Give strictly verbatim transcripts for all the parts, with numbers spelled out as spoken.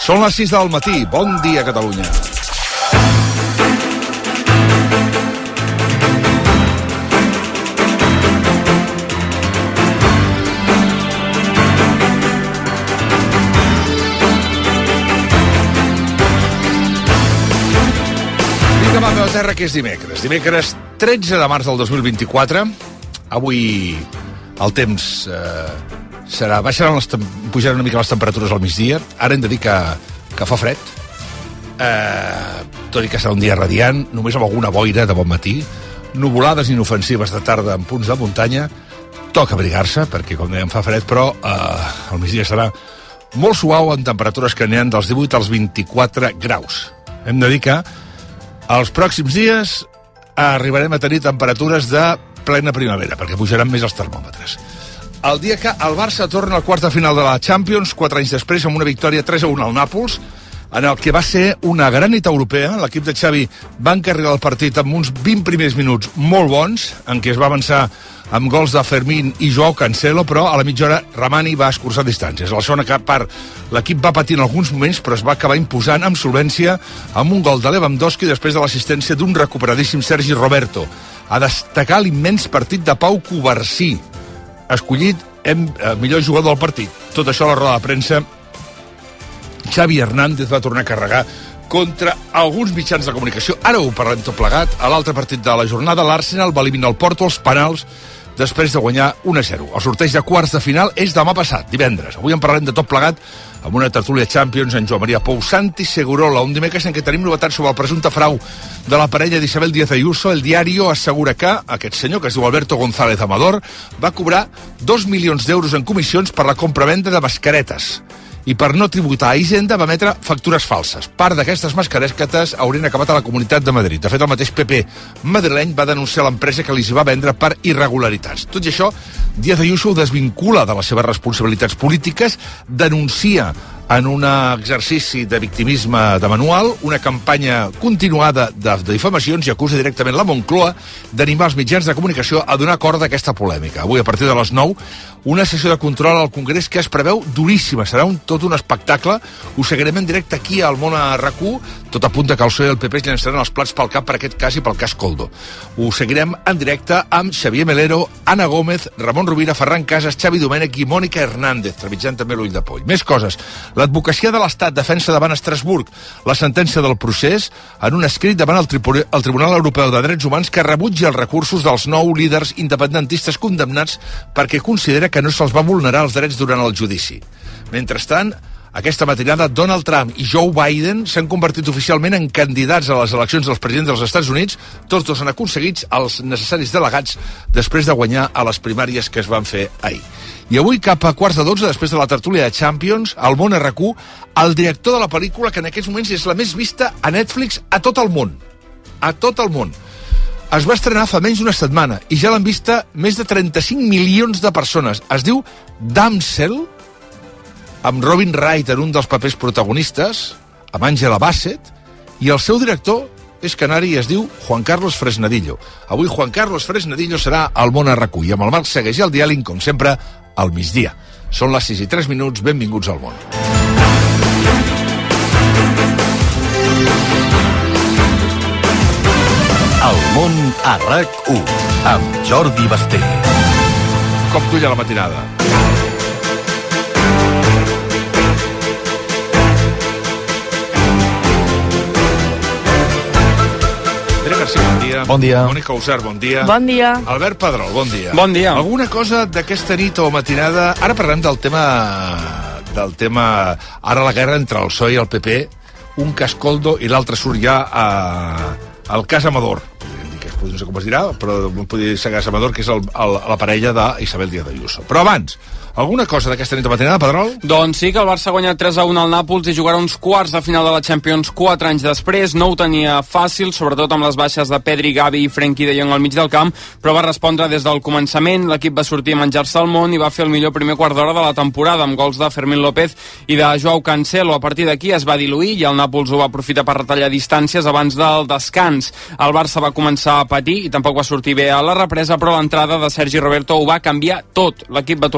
Són les sis del matí. Bon dia, Catalunya. Vinga, va, meva terra, que és dimecres. Dimecres tretze de març del dos mil vint-i-quatre. Avui el temps eh, serà... Baixaran les, pujaran una mica les temperatures al migdia. Ara hem de dir que, que fa fred. Eh, tot i que serà un dia radiant, només amb alguna boira de bon matí. Nuvolades inofensives de tarda en punts de muntanya. Toca abrigar-se, perquè, com dèiem, fa fred, però eh, al migdia serà molt suau en temperatures que aniran dels divuit als vint-i-quatre graus. Hem de dir que els pròxims dies arribarem a tenir temperatures de plena primavera, perquè pujaran més els termòmetres. El dia que el Barça torna al quart de final de la Champions, quatre anys després, amb una victòria tres a un al Nàpols, en el que va ser una gran nit europea. L'equip de Xavi va encarregar el partit amb uns vint primers minuts molt bons, en què es va avançar amb gols de Fermín i Joao Cancelo, però a la mitja hora Ramani va escurçar distàncies. A la segona part l'equip va patir en alguns moments, però es va acabar imposant amb solvència amb un gol de Lewandowski després de l'assistència d'un recuperadíssim Sergi Roberto. A destacar l'immens partit de Pau Covarsí, escollit em, eh, millor jugador del partit. Tot això a la roda de premsa. Xavi Hernández va tornar a carregar contra alguns mitjans de comunicació. Ara ho parlem tot plegat. A l'altre partit de la jornada, l'Arsenal va eliminar el Porto als penals després de guanyar un a zero. El sorteig de quarts de final és demà passat, divendres. Avui en parlarem de tot plegat amb una tertúlia Champions en Joan Maria Pou, Santi Segurola, un dimecres en què tenim novetats sobre el presumpte frau de la parella d'Isabel Díaz Ayuso. El Diario assegura que aquest senyor, que es diu Alberto González Amador, va cobrar dos milions d'euros en comissions per la compra-venda de mascaretes. I per no tributar a Hisenda va emetre factures falses. Part d'aquestes mascaretes haurien acabat a la Comunitat de Madrid. De fet, el mateix P P madrileny va denunciar l'empresa que li va vendre per irregularitats. Tot i això, Díaz Ayuso ho desvincula de les seves responsabilitats polítiques, denuncia en un exercici de victimisme de manual una campanya continuada de, de difamacions i acusa directament la Moncloa d'animar els mitjans de comunicació a donar corda a aquesta polèmica. Avui, a partir de les nou, una sessió de control al Congrés que es preveu duríssima. Serà un, tot un espectacle. Ho seguirem en directe aquí al Món a RAC u. Tot apunta que el P S O E i el P P es llançaran els plats pel cap per aquest cas i pel cas Coldo. Ho seguirem en directe amb Xavier Melero, Anna Gómez, Ramon Rovira, Ferran Casas, Xavi Domènech i Mònica Hernández, trepitjant també l'ull de poll. Més coses. L'advocacia de l'Estat defensa davant Estrasburg la sentència del procés en un escrit davant el, Tribunal, el Tribunal Europeu de Drets Humans que rebutja els recursos dels nou líders independentistes condemnats perquè considera que no se'ls va vulnerar els drets durant el judici. Mentrestant, aquesta matinada, Donald Trump i Joe Biden s'han convertit oficialment en candidats a les eleccions dels presidents dels Estats Units. Tots dos han aconseguit els necessaris delegats després de guanyar a les primàries que es van fer ahir. I avui, cap a quarts de dotze, després de la tertúlia de Champions, al Món a RAC u, el director de la pel·lícula que en aquests moments és la més vista a Netflix a tot el món. A tot el món. Es va estrenar fa menys d'una setmana i ja l'han vista més de trenta-cinc milions de persones. Es diu Damsel, amb Robin Wright en un dels papers protagonistes, amb Angela Bassett, i el seu director és canari i es diu Juan Carlos Fresnadillo. Avui Juan Carlos Fresnadillo serà al Món a RAC u i amb el Marc Segueix i el Diàling, com sempre, al migdia. Són les sis i tres minuts, benvinguts al món. El Món a RAC u, amb Jordi Basté. Com tulla la matinada. García, bon dia. Bon dia. Mònica Usar, bon dia. Bon dia. Albert Pedrol, bon dia. Bon dia. Alguna cosa d'aquesta nit o matinada... Ara parlem del tema... del tema... Ara la guerra entre el P S O E i el P P, un cas Coldo i l'altre surt ja a... al cas Amador. No sé com es dirà, però podria ser cas Amador, que és el, el, la parella d'Isabel Díaz Ayuso. Però abans, alguna cosa d'aquesta nit o matinada, Pedrol? Doncs sí, que el Barça ha guanyat tres a un al Nàpols i jugarà uns quarts de final de la Champions quatre anys després. No ho tenia fàcil, sobretot amb les baixes de Pedri, Gavi i Frenkie de Jong al mig del camp, però va respondre des del començament. L'equip va sortir a menjar-se el món i va fer el millor primer quart d'hora de la temporada, amb gols de Fermín López i de Joao Cancelo. A partir d'aquí es va diluir i el Nàpols ho va aprofitar per retallar distàncies abans del descans. El Barça va començar a patir i tampoc va sortir bé a la represa, però l'entrada de Sergi Roberto ho va canviar tot. L'equip va tornar a créixer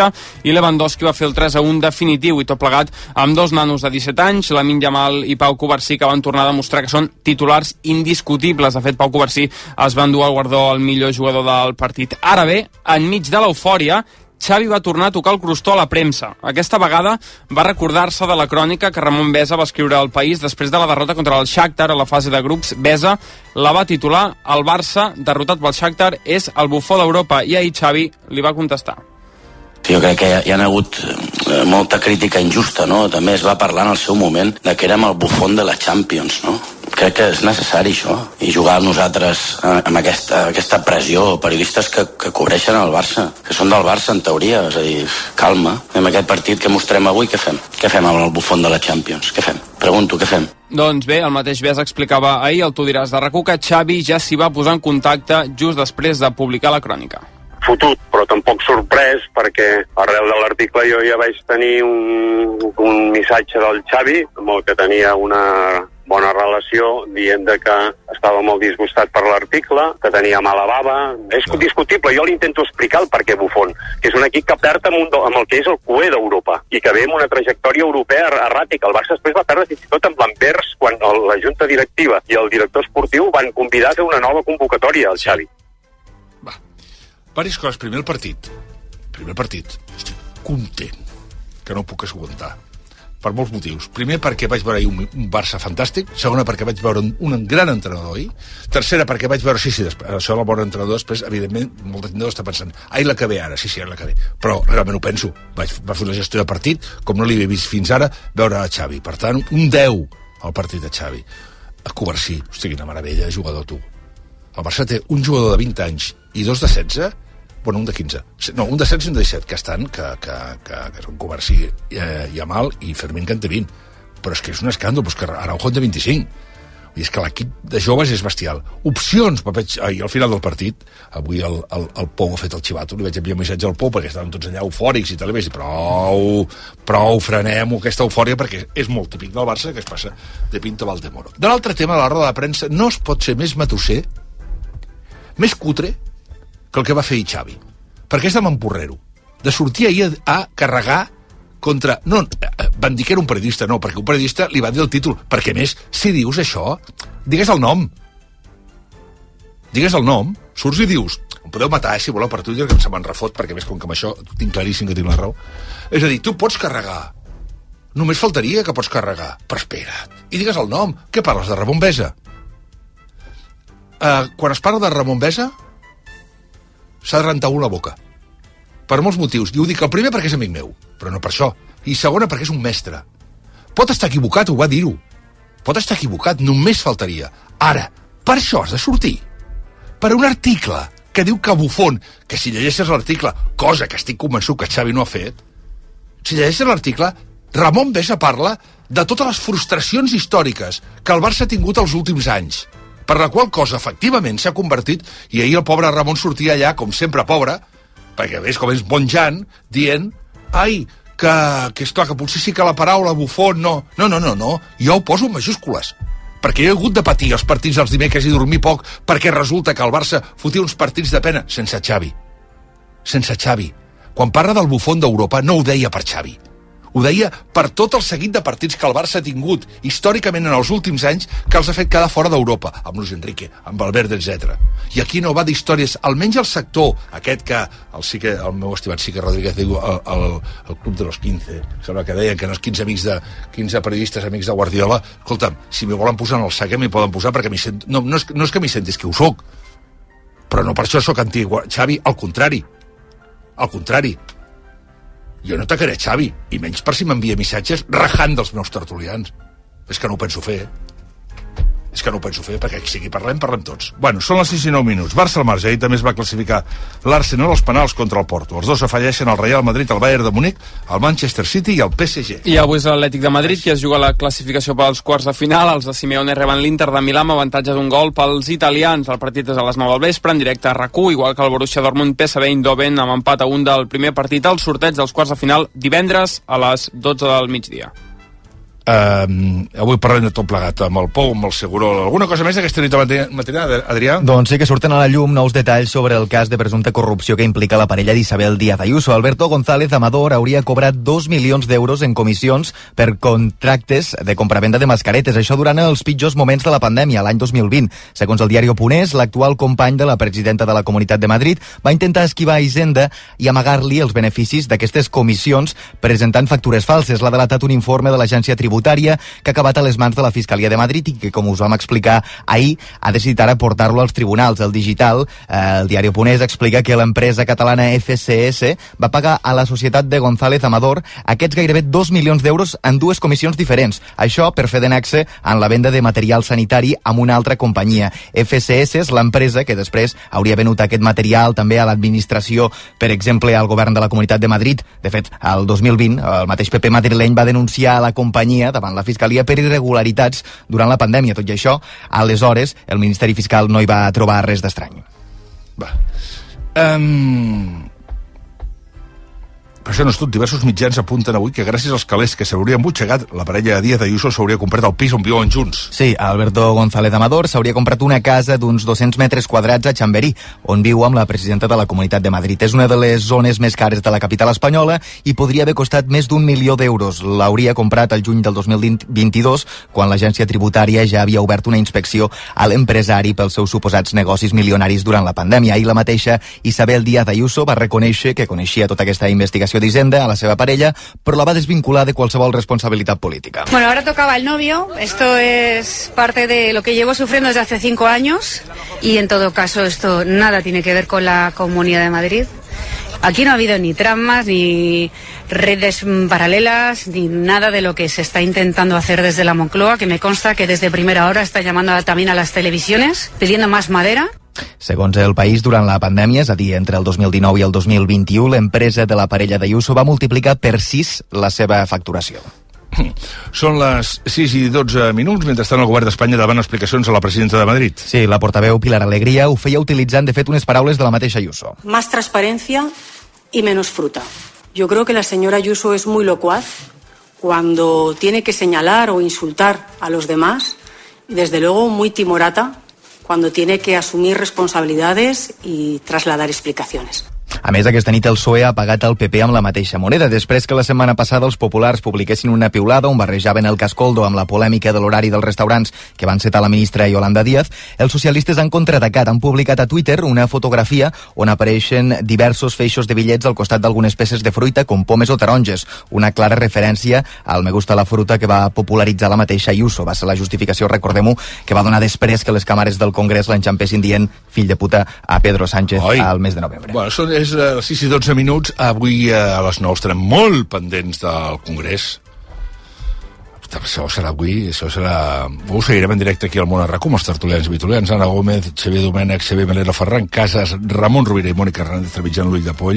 mateixa, i Lewandowski va fer el tres a un definitiu, i tot plegat amb dos nanos de disset anys, Lamine Yamal i Pau Covarsí, que van tornar a demostrar que són titulars indiscutibles. De fet, Pau Covarsí es va endur el guardó al millor jugador del partit. Ara bé, enmig de l'eufòria, Xavi va tornar a tocar el crostó a la premsa. Aquesta vegada va recordar-se de la crònica que Ramon Besa va escriure al País després de la derrota contra el Shakhtar a la fase de grups. Besa la va titular "El Barça, derrotat pel Shakhtar, és el bufó d'Europa", i ahir Xavi li va contestar. Jo crec que hi ha hagut molta crítica injusta, no? També es va parlar en el seu moment de que érem el bufón de la Champions, no? Crec que és necessari això, i jugar nosaltres amb aquesta, aquesta pressió, periodistes que, que cobreixen el Barça, que són del Barça en teoria, és a dir, calma. En aquest partit que mostrem avui, què fem? Què fem amb el bufón de la Champions? Què fem? Pregunto, què fem? Doncs bé, el mateix Besa explicava ahir, el Tu diràs de RAC u, que Xavi ja s'hi va posar en contacte just després de publicar la crònica. Fotut, però tampoc sorprès, perquè arrel de l'article jo ja vaig tenir un, un missatge del Xavi amb el que tenia una bona relació, dient de que estava molt disgustat per l'article, que tenia mala bava. És discutible, jo li intento explicar el per què bufón, que és un equip que perd amb, un, amb el que és el cué d'Europa i que ve amb una trajectòria europea erràtica. El Barça després va perdre fins i tot amb l'Anvers quan el, la junta directiva i el director esportiu van convidar a fer una nova convocatòria al Xavi. Varis coses. Primer, el partit. Primer partit. Estic content, que no puc aguantar. Per molts motius. Primer, perquè vaig veure ahir un, un Barça fantàstic. Segona, perquè vaig veure un, un gran entrenador ahir. Tercera, perquè vaig veure, sí, sí, després, això del bon entrenador, després, evidentment, molt entrenador està pensant, ai, la que ve ara, sí, sí, la que ve. Però realment ho penso. Vaig, va fer una gestió de partit, com no l'hi havia vist fins ara, veure a Xavi. Per tant, un deu al partit de Xavi. A Covarsí, hosti, quina meravella de jugador, tu. El Barça té un jugador de vint anys i dos de setze, bueno, un de quinze, no, un de setze i un de disset, que estan, que, que, que, que són Covarsí, eh, Yamal i Fermín, que en té vint. Però és que és un escàndol, doncs que Araujo en té vint-i-cinc. I és que l'equip de joves és bestial. Opcions, ai, al final del partit, avui el, el, el Pou ha fet el xivato, li vaig enviar un missatge al Pou perquè estaven tots allà eufòrics i tal, i vaig dir, prou, prou, frenem aquesta eufòria, perquè és molt típic del Barça, que es passa de Pinto Valdemoro. De l'altre tema, a la roda de premsa, no es pot ser més matusser, més cutre, que el que va fer ahir Xavi. Perquè és de mamporrero. De sortir ahir a, a carregar contra... No, van dir que era un periodista, no, perquè un periodista li va dir el títol. Perquè, més, si dius això, digues el nom. Digues el nom, surts i dius... Em podeu matar, eh, si voleu, per Twitter, que em se me'n refot, perquè, més, com que amb això tinc claríssim que tinc la raó. És a dir, tu pots carregar. Només faltaria que pots carregar. Però espera't. I digues el nom. Què parles, de Ramon Besa? Uh, quan es parla de Ramon Besa, s'ha de rentar un la boca. Per molts motius. I ho dic el primer perquè és amic meu, però no per això. I segona perquè és un mestre. Pot estar equivocat, ho va dir-ho. Pot estar equivocat, només faltaria. Ara, per això has de sortir. Per un article que diu que bufón, que si llegeixes l'article, cosa que estic convençut que Xavi no ha fet, si llegeixes l'article, Ramon Besa parla de totes les frustracions històriques que el Barça ha tingut els últims anys, per la qual cosa, efectivament, s'ha convertit, i ahir el pobre Ramon sortia allà, com sempre pobre, perquè ves com és bon Jan, dient, ai, que, que és clar, que potser sí que la paraula bufón, no, no, no, no, no, jo ho poso en majúscules, perquè jo he hagut de patir els partits dels dimecres i dormir poc, perquè resulta que el Barça fotia uns partits de pena, sense Xavi, sense Xavi. Quan parla del bufón d'Europa, no ho deia per Xavi. Ho deia per tot el seguit de partits que el Barça ha tingut històricament en els últims anys, que els ha fet quedar fora d'Europa, amb Luis Enrique, amb Valverde, etcètera. I aquí no va d'històries, almenys el sector, aquest que el, sí que, el meu estimat Sique Rodríguez diu el, el, el club de los quinze, sembla que deien que en els quinze amics de quinze periodistes amics de Guardiola, escolta'm, si m'hi volen posar en el sac, m'hi poden posar perquè m'hi sent... no, no, és, no és que m'hi sentis que ho soc, però no per això soc antic, Xavi, al contrari, al contrari. Jo no atacaré Xavi, i menys per si m'envia missatges rajant dels meus tertulians. És que no ho penso fer. És que no ho penso fer, perquè si aquí parlem, parlem tots. Bueno, són les sis i nou minuts. Barça al marge, ahir també es va classificar l'Arsenal als penals contra el Porto. Els dos afalleixen el Real Madrid, el Bayern de Múnich, el Manchester City i el P S G. I avui és l'Atlètic de Madrid, que es juga la classificació pels quarts de final. Els de Simeone reben l'Inter de Milà amb avantatge d'un gol pels italians. El partit és a les nou del vespre, en directe a RAC u, igual que el Borussia Dortmund P S V Eindhoven, amb empat a un del primer partit. El sorteig dels quarts de final divendres a les dotze del migdia. Uh, avui parlem de tot plegat, amb el Pou, amb el Segurol. Alguna cosa més d'aquesta nit matinal, Adrià? Doncs sí que surten a la llum nous detalls sobre el cas de presumpta corrupció que implica la parella d'Isabel Díaz Ayuso. Alberto González Amador hauria cobrat dos milions d'euros en comissions per contractes de compravenda de mascaretes. Això durant els pitjors moments de la pandèmia, l'any dos mil vint. Segons el diari Punès, l'actual company de la presidenta de la Comunitat de Madrid va intentar esquivar a Hisenda i amagar-li els beneficis d'aquestes comissions presentant factures falses. L'ha delatat un informe de l'agència tributària que ha acabat a les mans de la Fiscalia de Madrid i que, com us vam explicar ahir, ha decidit ara portar-lo als tribunals. El digital, eh, el diari Punès, explica que l'empresa catalana F C S va pagar a la societat de González Amador aquests gairebé dos milions d'euros en dues comissions diferents. Això per fer de nexe en la venda de material sanitari amb una altra companyia. F C S és l'empresa que després hauria venut aquest material també a l'administració, per exemple, al govern de la Comunitat de Madrid. De fet, el dos mil vint, el mateix P P madrileny va denunciar a la companyia davant la Fiscalia per irregularitats durant la pandèmia. Tot i això, aleshores, el Ministeri Fiscal no hi va trobar res d'estrany. Va. Um... Per això no és tot. Diversos mitjans apunten avui que gràcies als calés que s'haurien embutxagat, la parella de Díaz Ayuso s'hauria comprat el pis on viuen junts. Sí, Alberto González Amador s'hauria comprat una casa d'uns dos-cents metres quadrats a Chamberí, on viu amb la presidenta de la Comunitat de Madrid. És una de les zones més cares de la capital espanyola i podria haver costat més d'un milió d'euros. L'hauria comprat el juny del dos mil vint-i-dos, quan l'agència tributària ja havia obert una inspecció a l'empresari pels seus suposats negocis milionaris durant la pandèmia. Ahir la mateixa Isabel Díaz Ayuso va reconèixer que coneixia tota aquesta investigació d'Hisenda a la seva parella, però la va desvincular de qualsevol responsabilitat política. Bueno, ahora tocaba el novio. Esto es parte de lo que llevo sufriendo desde hace cinco años y en todo caso esto nada tiene que ver con la Comunidad de Madrid. Aquí no ha habido ni tramas, ni redes paralelas, ni nada de lo que se está intentando hacer desde la Moncloa, que me consta que desde primera hora está llamando también a las televisiones, pidiendo más madera. Segons El País, durant la pandèmia, és a dir, entre el dos mil dinou i el dos mil vint-i-u, l'empresa de la parella d'Ayuso va multiplicar per sis la seva facturació. Són les sis i dotze minuts, mentrestant el govern d'Espanya demana explicacions a la presidenta de Madrid. Sí, la portaveu Pilar Alegría ho feia utilitzant, de fet, unes paraules de la mateixa Ayuso. Más transparencia y menos fruta. Yo creo que la señora Ayuso es muy locuaz cuando tiene que señalar o insultar a los demás y, desde luego, muy timorata cuando tiene que asumir responsabilidades y trasladar explicaciones. A més, aquesta nit el P S O E ha pagat el P P amb la mateixa moneda, després que la setmana passada els populars publiquessin una piulada on barrejaven el cascoldo amb la polèmica de l'horari dels restaurants que van setar la ministra Yolanda Díaz. Els socialistes han contraatacat, han publicat a Twitter una fotografia on apareixen diversos feixos de bitllets al costat d'algunes peces de fruita com pomes o taronges, una clara referència al Me gusta la fruta que va popularitzar la mateixa Ayuso. Va ser la justificació, recordem-ho, que va donar després que les càmeres del Congrés l'enxampessin dient fill de puta a Pedro Sánchez Oi. al mes de novembre. Bueno, són és a les sis i dotze minuts. Avui a les nou estarem molt pendents del Congrés. Això serà avui, això serà... Ho seguirem en directe aquí al Món a RAC u amb els tertulians i vitulians. Anna Gómez, Xavier Domènech, Xavier Melera Ferran Casas, Ramon Rovira i Mònica Hernández trepitjant l'ull de poll.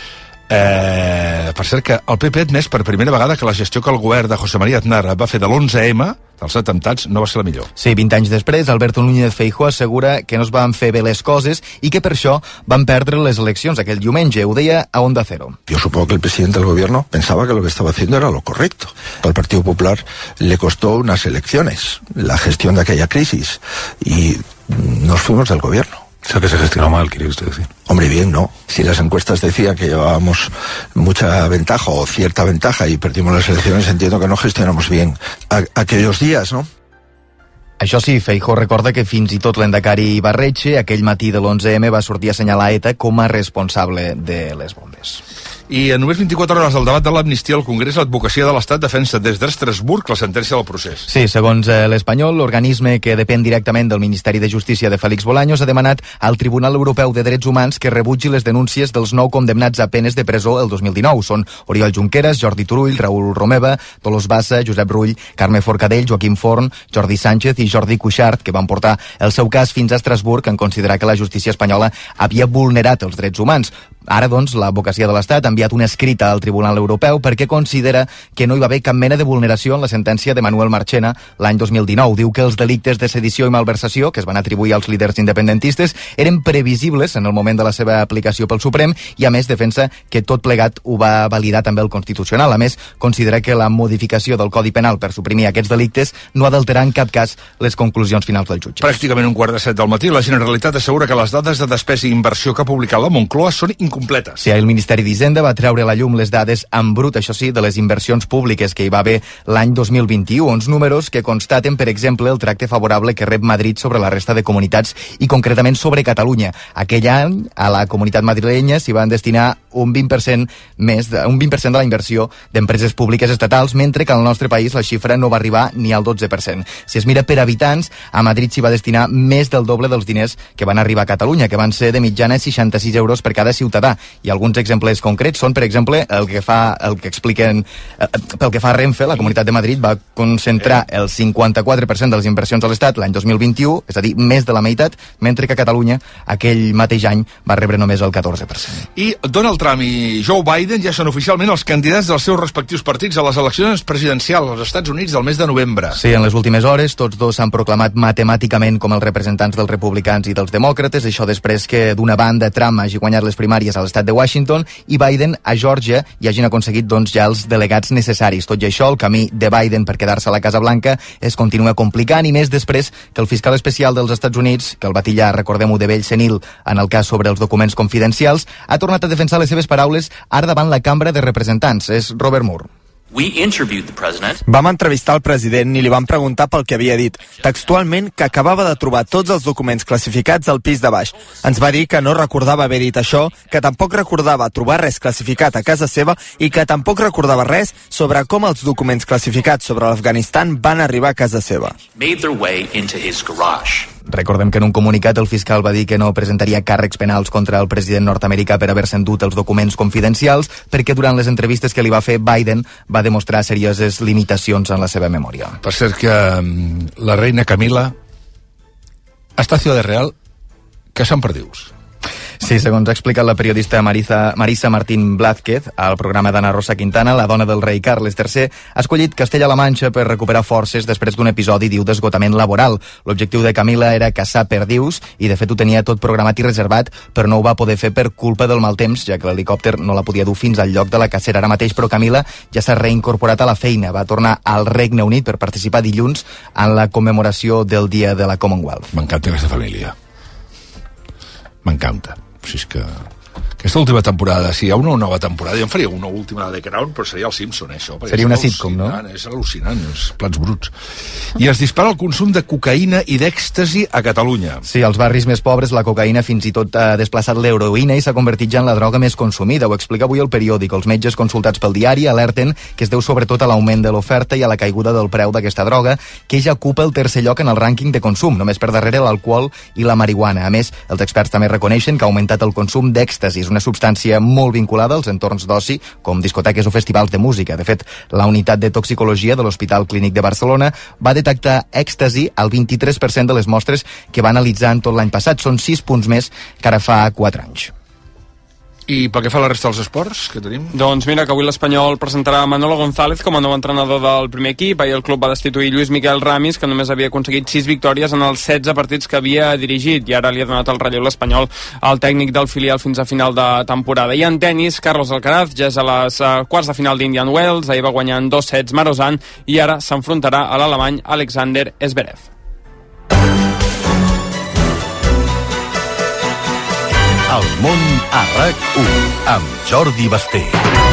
Eh, per cert que el P P ha admès per primera vegada que la gestió que el govern de José María Aznar va fer de l'onze eme, dels atemptats, no va ser la millor. Sí, vint anys després, Alberto Núñez Feijóo assegura que no es van fer bé les coses i que per això van perdre les eleccions aquell diumenge. Ho deia a Onda Cero. Yo supongo que el presidente del gobierno pensaba que lo que estaba haciendo era lo correcto. Al Partido Popular le costó unas elecciones la gestión de aquella crisis y nos fuimos del gobierno. O sea, que se gestionó mal, quiere usted decir. Hombre, bien, ¿no? Si las encuestas decían que llevábamos mucha ventaja o cierta ventaja y perdimos las elecciones, entiendo que no gestionamos bien a, aquellos días, ¿no? Això sí, Feijóo recorda que fins i tot l'endacari Ibarretxe aquell matí de l'onze eme va sortir a assenyalar ETA com a responsable de les bombes. I en només vint-i-quatre hores del debat de l'amnistia, el Congrés l'Advocacia de l'Estat defensa des d'Estrasburg la sentència del procés. Sí, segons eh, l'Espanyol, l'organisme que depèn directament del Ministeri de Justícia de Félix Bolaños ha demanat al Tribunal Europeu de Drets Humans que rebutgi les denúncies dels nou condemnats a penes de presó el dos mil dinou. Són Oriol Junqueras, Jordi Turull, Raül Romeva, Dolors Bassa, Josep Rull, Carme Forcadell, Joaquim Forn, Jordi Sánchez i Jordi Cuixart, que van portar el seu cas fins a Estrasburg en considerar que la justícia espanyola havia vulnerat els drets humans. Ara, doncs, l'advocacia de l'Estat ha enviat una escrita al Tribunal Europeu perquè considera que no hi va haver cap mena de vulneració en la sentència de Manuel Marchena l'any dos mil dinou. Diu que els delictes de sedició i malversació, que es van atribuir als líders independentistes, eren previsibles en el moment de la seva aplicació pel Suprem i, a més, defensa que tot plegat ho va validar també el Constitucional. A més, considera que la modificació del Codi Penal per suprimir aquests delictes no ha d'alterar en cap cas les conclusions finals del jutge. Pràcticament un quart de set del matí, la Generalitat assegura que les dades de despesa i inversió que ha publicat la Moncloa són incompletes. Sí, el Ministeri d'Hisenda va treure a la llum les dades en brut, això sí, de les inversions públiques que hi va haver l'any dos mil vint-i-u, uns números que constaten, per exemple, el tracte favorable que rep Madrid sobre la resta de comunitats i concretament sobre Catalunya. Aquell any, a la comunitat madrilenya s'hi van destinar un vint per cent més, de, un vint per cent de la inversió d'empreses públiques estatals, mentre que al nostre país la xifra no va arribar ni al dotze per cent. Si es mira per habitants, a Madrid s'hi va destinar més del doble dels diners que van arribar a Catalunya, que van ser de mitjana seixanta-sis euros per cada ciutadà. I alguns exemples concrets són, per exemple, el que fa, el que expliquen, eh, pel que fa a Renfe, la Comunitat de Madrid va concentrar el cinquanta-quatre per cent de les inversions a l'Estat l'any dos mil vint-i-u, és a dir, més de la meitat, mentre que Catalunya aquell mateix any va rebre només el catorze per cent. I Donald Trump i Joe Biden ja són oficialment els candidats dels seus respectius partits a les eleccions presidencials als Estats Units del mes de novembre. Sí, en les últimes hores tots dos s'han proclamat matemàticament com els representants dels republicans i dels demòcrates, això després que d'una banda Trump hagi guanyat les primàries a l'estat de Washington i Biden a Georgia i hagin aconseguit doncs ja els delegats necessaris. Tot i això, el camí de Biden per quedar-se a la Casa Blanca es continua complicant i més després que el fiscal especial dels Estats Units, que el va tillar, recordem-ho, de vell senil en el cas sobre els documents confidencials, ha tornat a defensar les seves paraules ara davant la Cambra de Representants. És Robert Moore. Vam entrevistar el president i li vam preguntar pel que havia dit, textualment que acabava de trobar tots els documents classificats al pis de baix. Ens va dir que no recordava haver dit això, que tampoc recordava trobar res classificat a casa seva i que tampoc recordava res sobre com els documents classificats sobre l'Afganistan van arribar a casa seva. Recordem que en un comunicat el fiscal va dir que no presentaria càrrecs penals contra el president nord-americà per haver-se endut els documents confidencials perquè durant les entrevistes que li va fer Biden va demostrar serioses limitacions en la seva memòria. Per cert que la reina Camila està a Ciudad Real que Sant Perdius. Sí, segons ha explicat la periodista Marisa, Marisa Martín Blázquez al programa d'Anna Rosa Quintana, la dona del rei Carles tercer ha escollit Castella-La Manxa per recuperar forces després d'un episodi, diu, d'esgotament laboral. L'objectiu de Camila era caçar perdius i de fet ho tenia tot programat i reservat, però no ho va poder fer per culpa del mal temps, ja que l'helicòpter no la podia dur fins al lloc de la cacera ara mateix, però Camila ja s'ha reincorporat a la feina. Va tornar al Regne Unit per participar dilluns en la commemoració del Dia de la Commonwealth. M'encanta aquesta família. M'encanta. Si és que aquesta última temporada, si hi ha una nova temporada, jo em faria una última de The Crown, però seria el Simpson, eh, això. Seria una sitcom, no? És al·lucinant, els plats bruts. I es dispara el consum de cocaïna i d'èxtasi a Catalunya. Sí, als barris més pobres la cocaïna fins i tot ha desplaçat l'heroïna i s'ha convertit ja en la droga més consumida. Ho explica avui el periòdic. Els metges consultats pel diari alerten que es deu sobretot a l'augment de l'oferta i a la caiguda del preu d'aquesta droga, que ja ocupa el tercer lloc en el rànquing de consum, només per darrere l'alcohol i la marihuana. A més, els experts també reconeixen que ha augmentat el consum d'èxtasi, una substància molt vinculada als entorns d'oci, com discoteques o festivals de música. De fet, la unitat de toxicologia de l'Hospital Clínic de Barcelona va detectar èxtasi al vint-i-tres per cent de les mostres que va analitzar en tot l'any passat. Són sis punts més que ara fa quatre anys. I pel que fa a la resta dels esports que tenim? Doncs mira, que avui l'Espanyol presentarà Manolo González com a nou entrenador del primer equip. Ahir el club va destituir Lluís Miquel Ramis, que només havia aconseguit sis victòries en els setze partits que havia dirigit, i ara li ha donat el relleu l'Espanyol al tècnic del filial fins a final de temporada. I en tennis, Carlos Alcaraz ja és a les uh, quarts de final d'Indian Wells, ahir va guanyar en dos sets Marozan i ara s'enfrontarà a l'alemany Alexander Zverev. El món a RAC u amb Jordi Basté.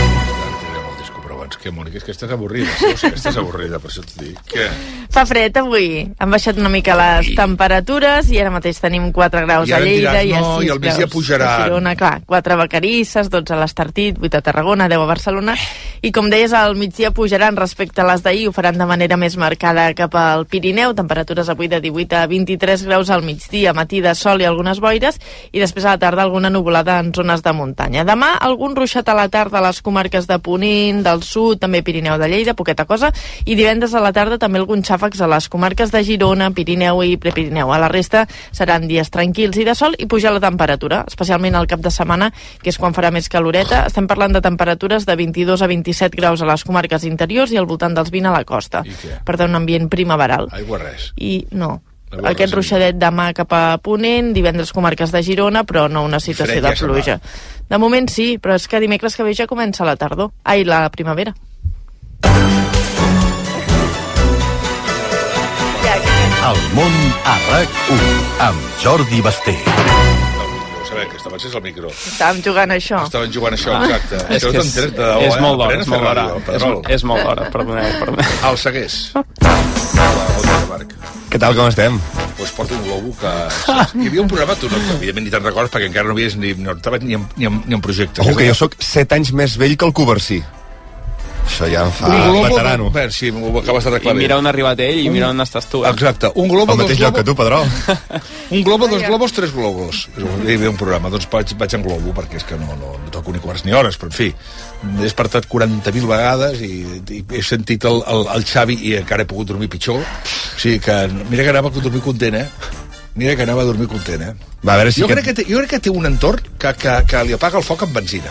Que, Mònica, és que estàs avorrida, saps? Que estàs avorrida, per això et dic que... Fa fred avui, han baixat una mica les temperatures i ara mateix tenim quatre graus a Lleida i a no, sis i al migdia graus pujaran. a Girona, clar, quatre a Vacarisses, dotze a l'Estartit, vuit a Tarragona, deu a Barcelona, i com deies, al migdia pujaran respecte a les d'ahir, ho faran de manera més marcada cap al Pirineu, temperatures avui de divuit a vint-i-tres graus al migdia, matí de sol i algunes boires, i després a la tarda alguna nuvolada en zones de muntanya. Demà, algun ruixat a la tarda a les comarques de Ponent, del sud, sud, també Pirineu de Lleida, poqueta cosa, i divendres a la tarda també alguns xàfecs a les comarques de Girona, Pirineu i Prepirineu. A la resta seran dies tranquils i de sol i puja la temperatura, especialment al cap de setmana, que és quan farà més caloreta. Estem parlant de temperatures de vint-i-dos a vint-i-set graus a les comarques interiors i al voltant dels vint a la costa. Per tant, un ambient primaveral. Aigua res. I no. Aquest ruixadet demà cap a Ponent, divendres comarques de Girona, però no una situació de pluja. De moment sí, però és que dimecres que ve ja comença la tardor. Ai, la primavera. El món a RAC u amb Jordi Basté. Que estava accés al micro. Estàvem jugant a això. Estaven jugant a això, exacte. Ah. És, que és, de, oh, és, eh? molt d'hora, és molt d'hora, és, és molt d'hora, perdoneu, perdoneu. El Segués. Què tal, com estem? Pues porto un globo que... Hi havia un programa, tu no, evidentment ni te'n recordes, perquè encara no havies ni, no estaves ni en, ni en, ni en projecte. Ojo, que jo sóc set anys més vell que el Coversí. Això ja em fa veterano. Bé, sí, ho acabes de reclamar. I mira on ha arribat ell i mira on estàs tu. Eh? Exacte. Un globo, al mateix dos lloc que tu, Pedró. Un globo, dos globos, tres globos. Hi havia un programa, doncs vaig, vaig en globo, perquè és que no, no, no toco ni quarts ni hores, però en fi, he despertat quaranta mil vegades i, i he sentit el, el, el Xavi i encara he pogut dormir pitjor. O sigui que, mira que anava a dormir content, eh? Mira que anava a dormir content, eh? Va, a veure si jo, que... crec que té, jo crec que té un entorn que, que, que li apaga el foc amb benzina.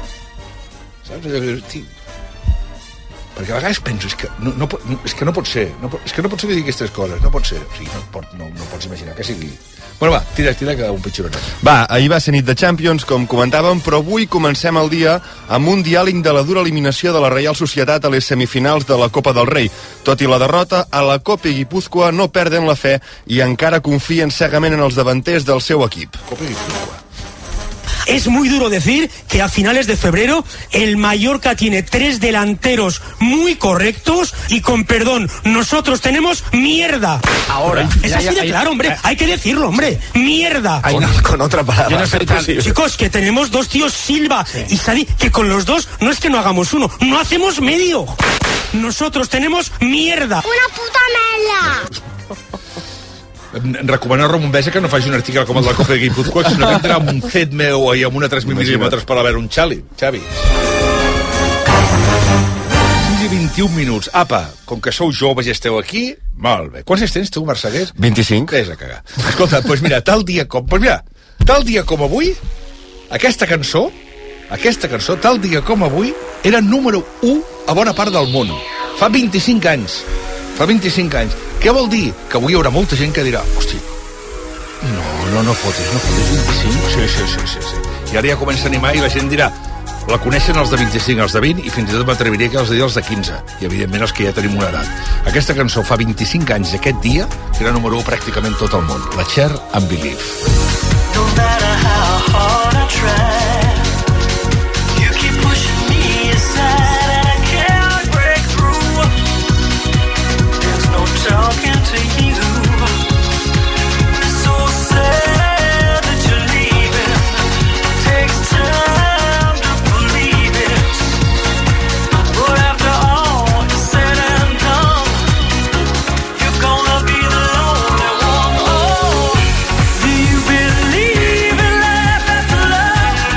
Saps? Perquè a vegades penso, és que no, no, és que no pot ser, no pot, és que no pot ser que digui aquestes coses, no pot ser, o sigui, no, pot, no, no pots imaginar que sigui... Bueno, va, tira, tira, que un pitxoronet. Va, ahir va ser nit de Champions, com comentàvem, però avui comencem el dia amb un diàleg de la dura eliminació de la Reial Societat a les semifinals de la Copa del Rei. Tot i la derrota, a la Copa Guipúzcoa no perden la fe i encara confien cegament en els davanters del seu equip. Copa Guipúzcoa. Es muy duro decir que a finales de febrero el Mallorca tiene tres delanteros muy correctos y, con perdón, nosotros tenemos mierda. Ahora. Es así de claro, hombre. Hay que decirlo, hombre. Mierda. Con, con otra palabra. Yo no sé tan... Chicos, que tenemos dos tíos Silva sí. y Sadi, que con los dos no es que no hagamos uno, no hacemos medio. Nosotros tenemos mierda. Una puta merda. Recomanar a Ramon Besa que no faci un article com el de la Copa de Guipúzcoa, sinó que entra amb un fet meu i amb una tres mil mil·límetres per haver un Xavi. Xavi. sis i vint-i-un minuts. Apa, com que sou joves i esteu aquí, molt bé. Quants tens tu, Merceguer? vint-i-cinc. Ves a cagar. Escolta, doncs mira, tal dia com... Doncs mira, tal dia com avui, aquesta cançó, aquesta cançó, tal dia com avui, era número u a bona part del món. Fa vint-i-cinc anys. Fa vint-i-cinc anys. Què vol dir? Que avui hi haurà molta gent que dirà, hosti, no, no, no fotis, no fotis vint-i-cinc? Sí, sí, sí, sí, sí. I ara ja comença a animar i la gent dirà, la coneixen els de vint-i-cinc, els de vint, i fins i tot m'atreviria que els de dir els de quinze. I evidentment els que ja tenim una edat. Aquesta cançó fa vint-i-cinc anys aquest dia, que era número u pràcticament tot el món. La Cher and Believe. No matter how hard I try, you keep pushing me aside. Talking to you, it's so sad that you're leaving. It takes time to believe it, but after all is said and done, you're gonna be the lonely one. Oh, do you believe in life after love?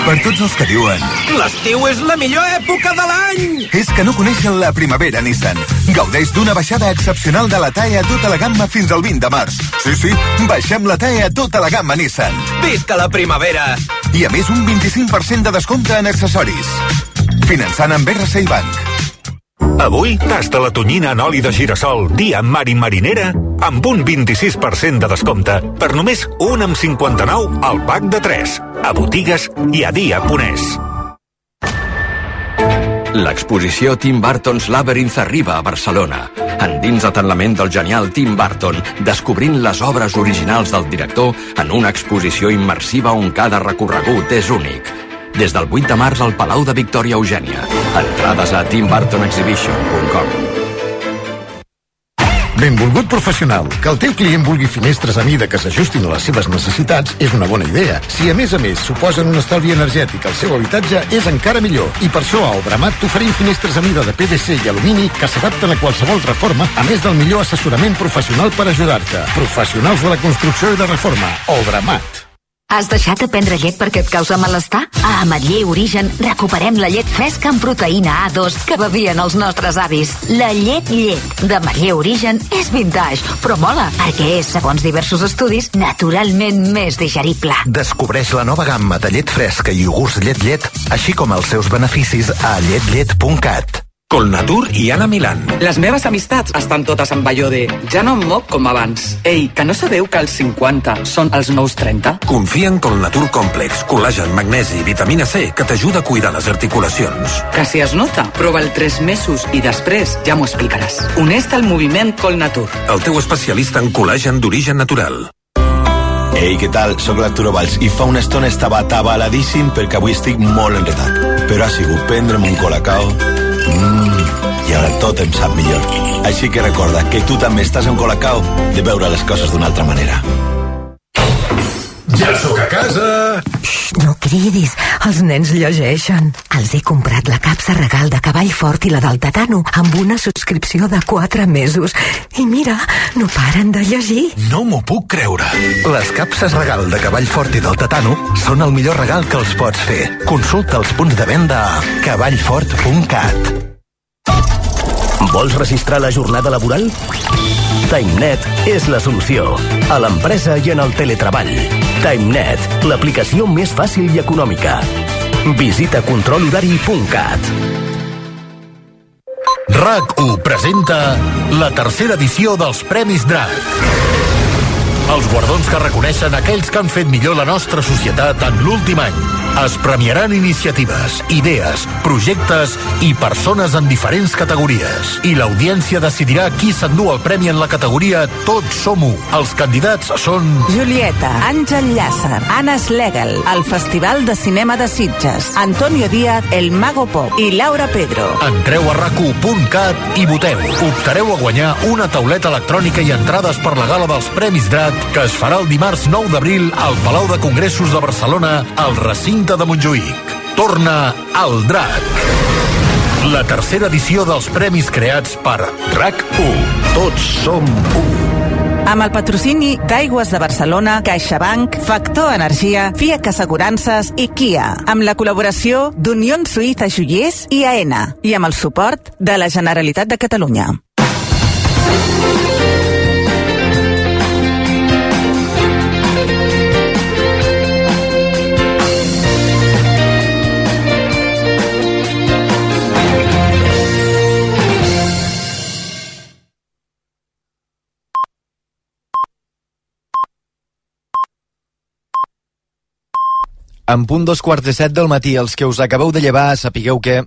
Per tots els que diuen l'estiu és la millor època de l'any! És que no coneixen la primavera Nissan. Gaudeix d'una baixada excepcional de la T A E a tota la gamma fins al vint de març. Sí, sí, baixem la T A E a tota la gamma Nissan. Visca la primavera! I a més un vint-i-cinc per cent de descompte en accessoris. Finançant amb R C I Bank. Avui, tasta la tonyina en oli de girassol dia mar i marinera amb un vint-i-sis per cent de descompte per només un amb cinquanta-nou al pack de tres. A botigues i a dia punt es. L'exposició Tim Burton's Labyrinth arriba a Barcelona. Endinsa't en la ment del genial Tim Burton, descobrint les obres originals del director en una exposició immersiva on cada recorregut és únic. Des del vuit de març al Palau de Victòria Eugènia. Entrades a tim burton exhibition punt com. Benvolgut professional, que el teu client vulgui finestres a mida que s'ajustin a les seves necessitats és una bona idea. Si a més a més suposen un estalvi energètic al seu habitatge, és encara millor. I per això a Obramat t'oferim finestres a mida de P V C i alumini que s'adapten a qualsevol reforma, a més del millor assessorament professional per ajudar-te. Professionals de la construcció i de reforma. Obramat. Has deixat de prendre llet perquè et causa malestar? A Ametller Origen recuperem la llet fresca amb proteïna A dos que bevien els nostres avis. La llet llet d'Ametller Origen és vintage, però mola, perquè és, segons diversos estudis, naturalment més digerible. Descobreix la nova gamma de llet fresca i iogurts llet llet, així com els seus beneficis a llet llet punt cat. Colnatur i Anna Milán. Les meves amistats estan totes amb allò de ja no em moc com abans. Ei, que no sabeu que els cinquanta són els nous trenta? Confia en Colnatur Complex, col·lagen, magnesi i vitamina C que t'ajuda a cuidar les articulacions. Que si es nota, prova'l tres mesos i després ja m'ho explicaràs. Uneix-te al moviment Colnatur. El teu especialista en col·lagen d'origen natural. Ei, què tal? Soc l'Arturo Valls i fa una estona estava atabaladíssim perquè avui estic molt enredat. Però ha sigut prendre'm un colacao. Mmm, i ara tot em sap millor. Així que recorda que tu també estàs en Colacao de veure les coses d'una altra manera. Ja sóc a casa! Xxt, no cridis, els nens llegeixen. Els he comprat la capsa regal de Cavall Fort i la del Tatano amb una subscripció de quatre mesos. I mira, no paren de llegir. No m'ho puc creure. Les capses regal de Cavall Fort i del Tatano són el millor regal que els pots fer. Consulta els punts de venda a cavall fort punt cat. Vols registrar la jornada laboral? TimeNet és la solució. A l'empresa i en el teletreball. TimeNet, l'aplicació més fàcil i econòmica. Visita control horari punt cat. RAC u presenta la tercera edició dels Premis DRAC. Els guardons que reconeixen aquells que han fet millor la nostra societat en l'últim any. Es premiaran iniciatives, idees, projectes i persones en diferents categories. I l'audiència decidirà qui s'endú el premi en la categoria Tots som u. Els candidats són... Julieta, Àngel Llàcer, Anna Schlegel, el Festival de Cinema de Sitges, Antonio Díaz, El Mago Pop i Laura Pedro. Entreu a rac u punt cat i voteu. Optareu a guanyar una tauleta electrònica i entrades per la gala dels Premis DRAC que es farà el dimarts nou d'abril al Palau de Congressos de Barcelona, al recinte de Montjuïc. Torna al DRAC. La tercera edició dels premis creats per RAC u. Tots som u. Amb el patrocini d'Aigües de Barcelona, CaixaBank, Factor Energia, FIAC Assegurances i Kia. Amb la col·laboració d'Unió Suïssa Joiers i AENA. I amb el suport de la Generalitat de Catalunya. En punt dos quarts de set del matí, els que us acabeu de llevar, sapigueu que...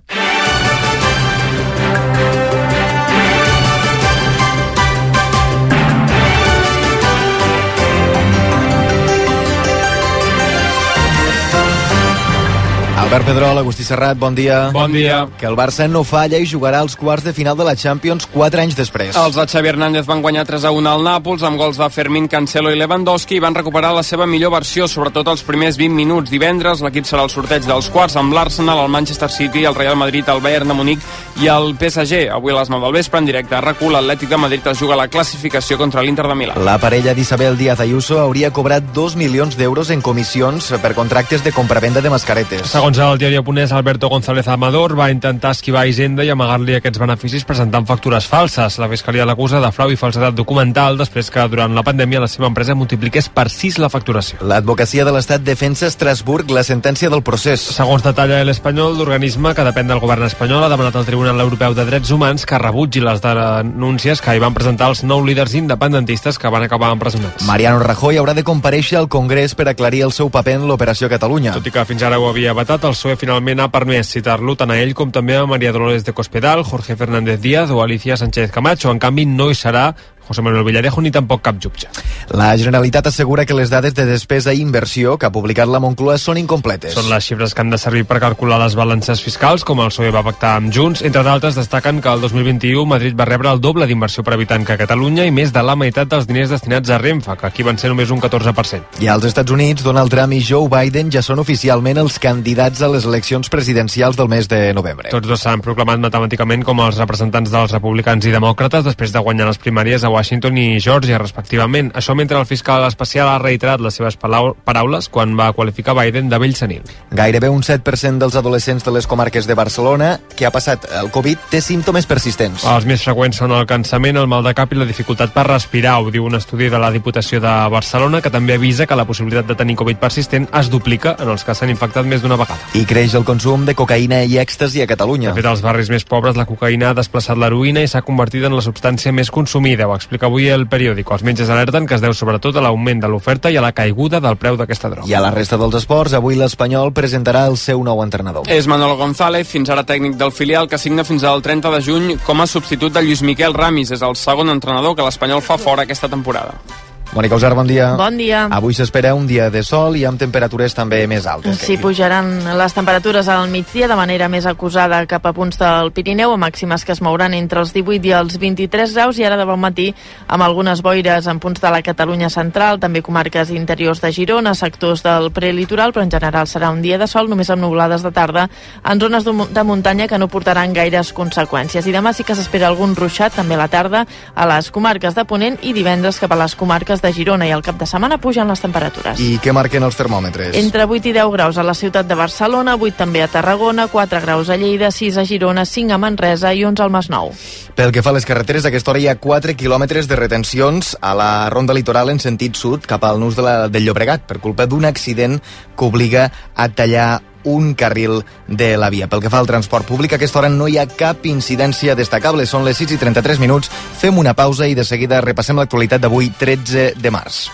Albert Pedrol, Agustí Serrat, bon dia. Bon dia. Que el Barça no falla i jugarà als quarts de final de la Champions quatre anys després. Els de Xavi Hernández van guanyar tres a un al Nàpols amb gols de Fermín, Cancelo i Lewandowski i van recuperar la seva millor versió, sobretot els primers vint minuts. Divendres l'equip serà el sorteig dels quarts amb l'Arsenal, el Manchester City, el Real Madrid, el Bayern de Munic i el P S G. Avui a les nou del vespre en directe a R A C U, l'Atlètic de Madrid es juga la classificació contra l'Inter de Milà. La parella d'Isabel Díaz Ayuso hauria cobrat dos milions d'euros en comissions per contractes de compravenda de mascaretes. Segons el diari japonès, Alberto González Amador va intentar esquivar Hisenda i amagar-li aquests beneficis presentant factures falses. La Fiscalia l'acusa de frau i falsedat documental després que durant la pandèmia la seva empresa multipliqués per sis la facturació. L'advocacia de l'Estat defensa a Estrasburg la sentència del procés. Segons detalla l'Espanyol, l'organisme que depèn del govern espanyol ha demanat al Tribunal Europeu de Drets Humans que rebutgi les denúncies que hi van presentar els nou líders independentistes que van acabar empresonats. Mariano Rajoy haurà de comparèixer al Congrés per aclarir el seu paper en l'Operació Catalunya. Tot i que fins ara ho havia vetat, el P S O E finalment ha permès citar-lo tant a ell com també a María Dolores de Cospedal, Jorge Fernández Díaz o Alicia Sánchez Camacho. En canvi, no hi serà José Manuel Villarejo ni tampoc cap jutge. La Generalitat assegura que les dades de despesa i inversió que ha publicat la Moncloa són incompletes. Són les xifres que han de servir per calcular les balances fiscals, com el P S O E va pactar amb Junts. Entre d'altres, destaquen que el dos mil vint-i-u Madrid va rebre el doble d'inversió per habitant que Catalunya i més de la meitat dels diners destinats a Renfe, que aquí van ser només un catorze per cent. I als Estats Units, Donald Trump i Joe Biden ja són oficialment els candidats a les eleccions presidencials del mes de novembre. Tots dos s'han proclamat matemàticament com els representants dels republicans i demòcrates després de guanyar les primàries a Washington i Georgia, respectivament. Això mentre el fiscal especial ha reiterat les seves paraules quan va qualificar Biden de vell senil. Gairebé un set per cent dels adolescents de les comarques de Barcelona que ha passat el Covid té símptomes persistents. Els més freqüents són el cansament, el mal de cap i la dificultat per respirar, ho diu un estudi de la Diputació de Barcelona, que també avisa que la possibilitat de tenir Covid persistent es duplica en els que s'han infectat més d'una vegada. I creix el consum de cocaïna i èxtasi a Catalunya. De fet, als barris més pobres la cocaïna ha desplaçat l'heroïna i s'ha convertit en la substància més consumida, ho explica avui el periòdico. Els metges alerten que es deu sobretot a l'augment de l'oferta i a la caiguda del preu d'aquesta droga. I a la resta dels esports, avui l'Espanyol presentarà el seu nou entrenador. És Manolo González, fins ara tècnic del filial, que signa fins al trenta de juny com a substitut de Lluís Miquel Ramis. És el segon entrenador que l'Espanyol fa fora aquesta temporada. Mònica Usar, bon dia. Bon dia. Avui s'espera un dia de sol i amb temperatures també més altes. Sí, pujaran les temperatures al migdia de manera més acusada cap a punts del Pirineu, a màximes que es mouran entre els divuit i els vint-i-tres graus, i ara de bon matí amb algunes boires en punts de la Catalunya central, també comarques interiors de Girona, sectors del prelitoral, però en general serà un dia de sol, només amb nublades de tarda en zones de muntanya que no portaran gaires conseqüències. I demà sí que s'espera algun ruixat, també a la tarda, a les comarques de Ponent, i divendres cap a les comarques de Girona, i al cap de setmana pugen les temperatures. I què marquen els termòmetres? Entre vuit i deu graus a la ciutat de Barcelona, vuit també a Tarragona, quatre graus a Lleida, sis a Girona, cinc a Manresa i onze al Masnou. Pel que fa a les carreteres, a aquesta hora hi ha quatre quilòmetres de retencions a la ronda litoral en sentit sud cap al nus de la, del Llobregat per culpa d'un accident que obliga a tallar un carril de la via. Pel que fa al transport públic, a aquesta hora no hi ha cap incidència destacable. Són les sis i trenta-tres minuts. Fem una pausa i de seguida repassem l'actualitat d'avui, tretze de març.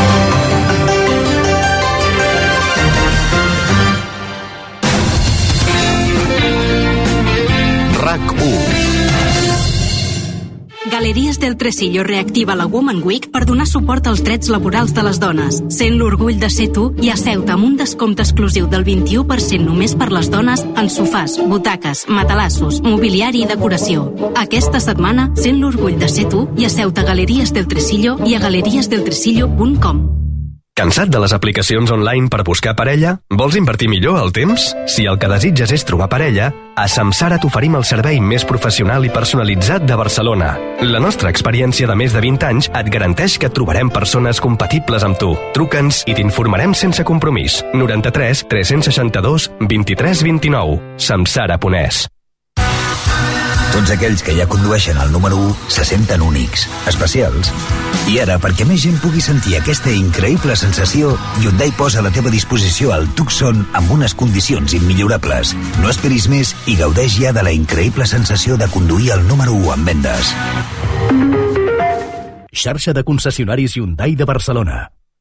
R A C u. Galeries del Tresillo reactiva la Woman Week per donar suport als drets laborals de les dones. Sent l'orgull de ser tu i a Ceuta amb un descompte exclusiu del vint-i-u per cent només per les dones en sofàs, butaques, matalassos, mobiliari i decoració. Aquesta setmana, sent l'orgull de ser tu i a Ceuta Galeries del Tresillo i a galeries del tresillo punt com. Cansat de les aplicacions online per buscar parella? Vols invertir millor el temps? Si el que desitges és trobar parella, a Samsara t'oferim el servei més professional i personalitzat de Barcelona. La nostra experiència de més de vint anys et garanteix que trobarem persones compatibles amb tu. Truca'ns i t'informarem sense compromís. noranta-tres tres seixanta-dos vint-i-tres vint-i-nou. Samsara punt es. Tots aquells que ja condueixen el número u se senten únics, especials. I ara, perquè més gent pugui sentir aquesta increïble sensació, Hyundai posa a la teva disposició el Tucson amb unes condicions immillorables. No esperis més i gaudeix ja de la increïble sensació de conduir el número u en vendes. Xarxa de concessionaris Hyundai de Barcelona.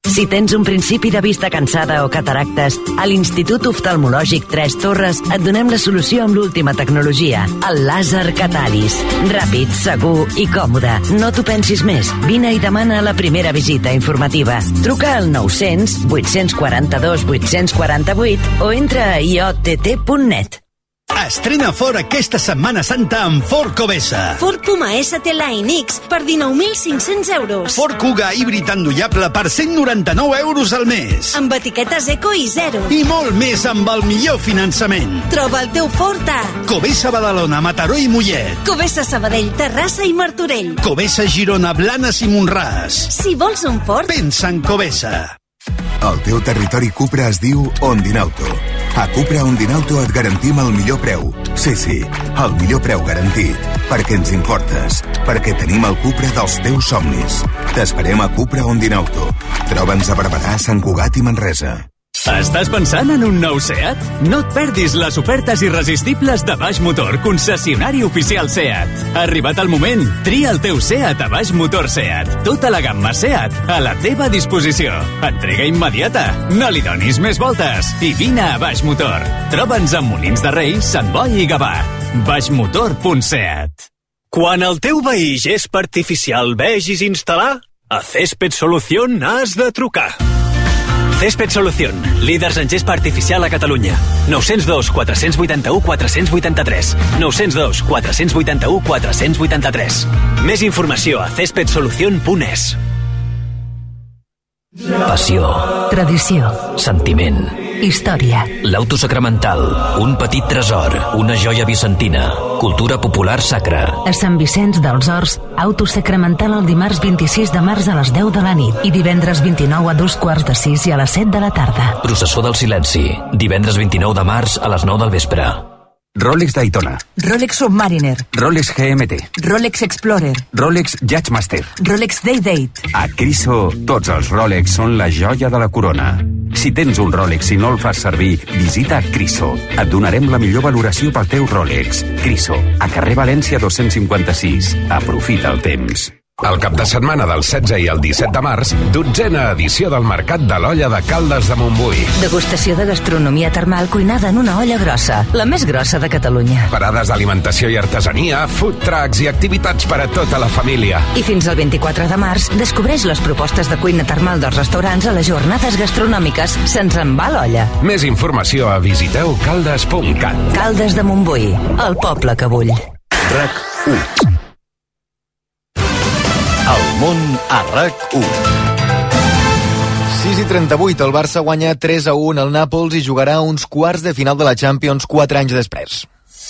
Si tens un principi de vista cansada o cataractes, a l'Institut Oftalmològic Tres Torres et donem la solució amb l'última tecnologia, el làser Cataris. Ràpid, segur i còmode. No t'ho pensis més. Vine i demana la primera visita informativa. Truca al nou-cents, vuit-cents quaranta-dos, vuit-cents quaranta-vuit o entra a i o te te punt net. Estrena Ford aquesta Setmana Santa amb Ford Covesa. Ford Puma S T Line X per dinou mil cinc-cents euros. Ford Kuga híbrid endollable per cent noranta-nou euros al mes. Amb etiquetes eco i zero. I molt més amb el millor finançament. Troba el teu Ford a Covesa Badalona, Mataró i Mollet. Covesa Sabadell, Terrassa i Martorell. Covesa Girona, Blanes i Montràs. Si vols un Ford, pensa en Covesa. El teu territori Cupra es diu Ondinauto. A Cupra Ondinauto et garantim el millor preu. Sí, sí, el millor preu garantit. Perquè ens importes. Perquè tenim el Cupra dels teus somnis. T'esperem a Cupra Ondinauto. Troba'ns a Barberà, Sant Cugat i Manresa. Estàs pensant en un nou SEAT? No et perdis les ofertes irresistibles de Baix Motor, concessionari oficial SEAT. Ha arribat el moment. Tria el teu SEAT a Baix Motor SEAT. Tota la gamma SEAT a la teva disposició. Entrega immediata. No li donis més voltes. I vine a Baix Motor. Troba'ns a Molins de Rei, Sant Boi i Gavà. baixmotor punt set. Quan el teu veí gespa artificial vegis instal·lar, a Césped Solución has de trucar. Césped Solución, líders en gespa artificial a Catalunya. nou zero dos, quatre vuit u, quatre vuit tres. nou zero dos, quatre vuit u, quatre vuit tres. Més informació a césped solución punt es. Passió. Tradició. Sentiment. Història. L'Auto Sacramental, un petit tresor, una joia vicentina, cultura popular sacra. A Sant Vicenç dels Horts, Auto Sacramental el dimarts vint-i-sis de març a les deu de la nit i divendres vint-i-nou a dos quarts de sis i a les set de la tarda. Processó del Silenci, divendres vint-i-nou de març a les nou del vespre. Rolex Daytona, Rolex Submariner, Rolex G M T, Rolex Explorer, Rolex Judgemaster. Rolex Day-Date. A Criso, tots els Rolex són la joia de la corona. Si tens un Rolex i no el fas servir, visita Criso. Et donarem la millor valoració pel teu Rolex. Criso, a carrer València dos-cents cinquanta-sis. Aprofita el temps. El cap de setmana del setze i el disset de març, dotzena edició del Mercat de l'Olla de Caldes de Montbui. Degustació de gastronomia termal cuinada en una olla grossa, la més grossa de Catalunya. Parades d'alimentació i artesania, food trucks i activitats per a tota la família. I fins al vint-i-quatre de març, descobreix les propostes de cuina termal dels restaurants a les jornades gastronòmiques Se'ns en va l'olla. Més informació a visiteu caldes punt cat. Caldes de Montbui, el poble que vull. RAC u. El món a RAC u. sis i trenta-vuit, el Barça guanya tres a un al Nàpols i jugarà uns quarts de final de la Champions quatre anys després.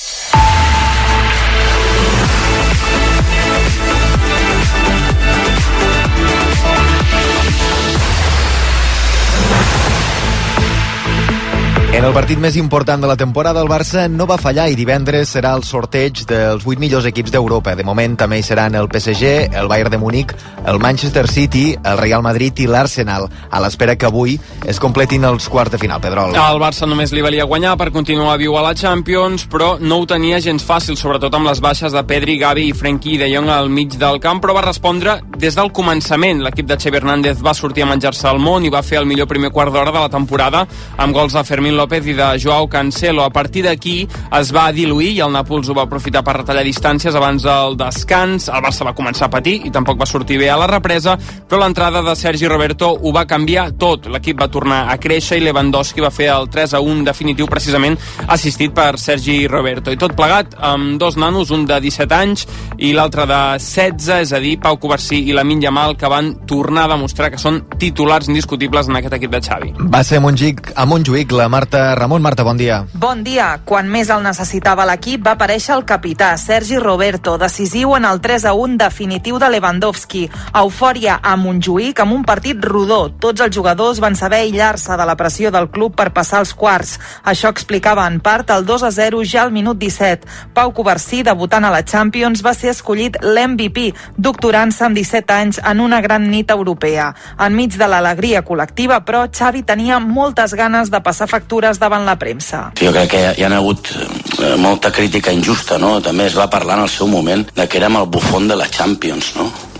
En el partit més important de la temporada, el Barça no va fallar i divendres serà el sorteig dels vuit millors equips d'Europa. De moment també hi seran el P S G, el Bayern de Múnich, el Manchester City, el Real Madrid i l'Arsenal, a l'espera que avui es completin els quarts de final. Pedrol. Al Barça només li valia guanyar per continuar viu a la Champions, però no ho tenia gens fàcil, sobretot amb les baixes de Pedri, Gavi i Frenkie de Jong al mig del camp, però va respondre des del començament. L'equip de Xavi Hernández va sortir a menjar-se el món i va fer el millor primer quart d'hora de la temporada amb gols de Fermín López i de Joao Cancelo. A partir d'aquí es va diluir i el Nàpols ho va aprofitar per retallar distàncies abans del descans. El Barça va començar a patir i tampoc va sortir bé a la represa, però l'entrada de Sergi Roberto ho va canviar tot. L'equip va tornar a créixer i Lewandowski va fer el tres a un definitiu, precisament assistit per Sergi Roberto. I tot plegat amb dos nanos, un de disset anys i l'altre de setze, és a dir, Pau Covarsí i Lamine Yamal, que van tornar a demostrar que són titulars indiscutibles en aquest equip de Xavi. Va ser a Montjuïc, a Montjuïc la Marta Ramon. Marta, bon dia. Bon dia. Quan més el necessitava l'equip va aparèixer el capità, Sergi Roberto, decisiu en el tres a un definitiu de Lewandowski. Eufòria a Montjuïc amb un partit rodó. Tots els jugadors van saber aïllar-se de la pressió del club per passar els quarts. Això explicava en part el dos a zero ja al minut disset. Pau Covarsí, debutant a la Champions, va ser escollit l'M V P, doctorant-se amb disset anys en una gran nit europea. Enmig de l'alegria col·lectiva, però, Xavi tenia moltes ganes de passar factures davant la premsa. Jo crec que hi ha hagut molta crítica injusta, no? També es va parlar en el seu moment de que érem el bufón de la Champions, no?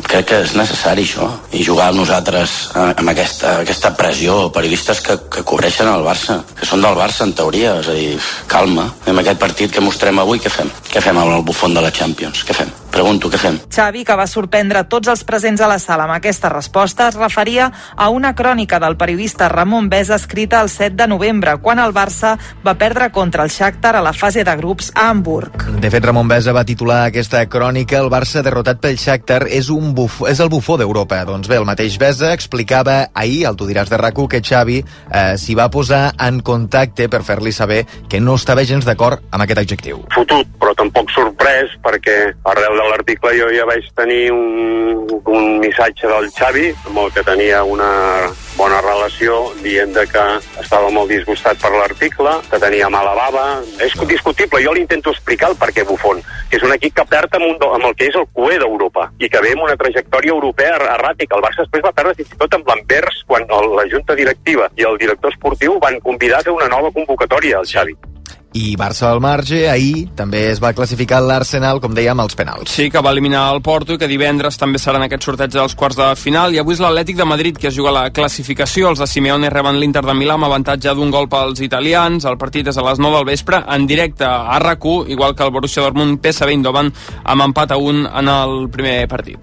crec que és necessari això, i jugar amb nosaltres amb aquesta, aquesta pressió, periodistes que, que cobreixen el Barça, que són del Barça en teoria, és a dir, calma, amb aquest partit que mostrem avui, què fem? Què fem amb el bufón de la Champions? Què fem? Pregunto, què fem? Xavi, que va sorprendre tots els presents a la sala amb aquesta resposta, es referia a una crònica del periodista Ramon Besa escrita el set de novembre, quan el Barça va perdre contra el Shakhtar a la fase de grups a Hamburg. De fet, Ramon Besa va titular aquesta crònica "El Barça derrotat pel Shakhtar és, un buf... és el bufó d'Europa". Doncs bé, el mateix Besa explicava ahir, al Tu diràs de RAC u, que Xavi eh, s'hi va posar en contacte per fer-li saber que no estava gens d'acord amb aquest adjectiu. Fotut, però tampoc sorprès, perquè arrel de l'article jo ja vaig tenir un, un missatge del Xavi amb el que tenia una bona relació, dient de que estava molt disgustat per l'article, que tenia mala bava. És discutible, jo li intento explicar el per què bufón, que és un equip que perd amb, un, amb el que és el cué d'Europa i que ve amb una trajectòria europea erràtica. El Barça després va perdre fins i tot amb l'Anvers quan el, la junta directiva i el director esportiu van convidar a fer una nova convocatòria al Xavi. I Barça al marge, ahir també es va classificar l'Arsenal, com dèiem, als penals. Sí, que va eliminar el Porto i que divendres també seran aquest sorteig dels quarts de final. I avui és l'Atlètic de Madrid que es juga la classificació. Els de Simeone reben l'Inter de Milà amb avantatge d'un gol pels italians. El partit és a les nou del vespre en directe a RAC u, igual que el Borussia Dortmund P S V Eindhoven amb empat a un en el primer partit.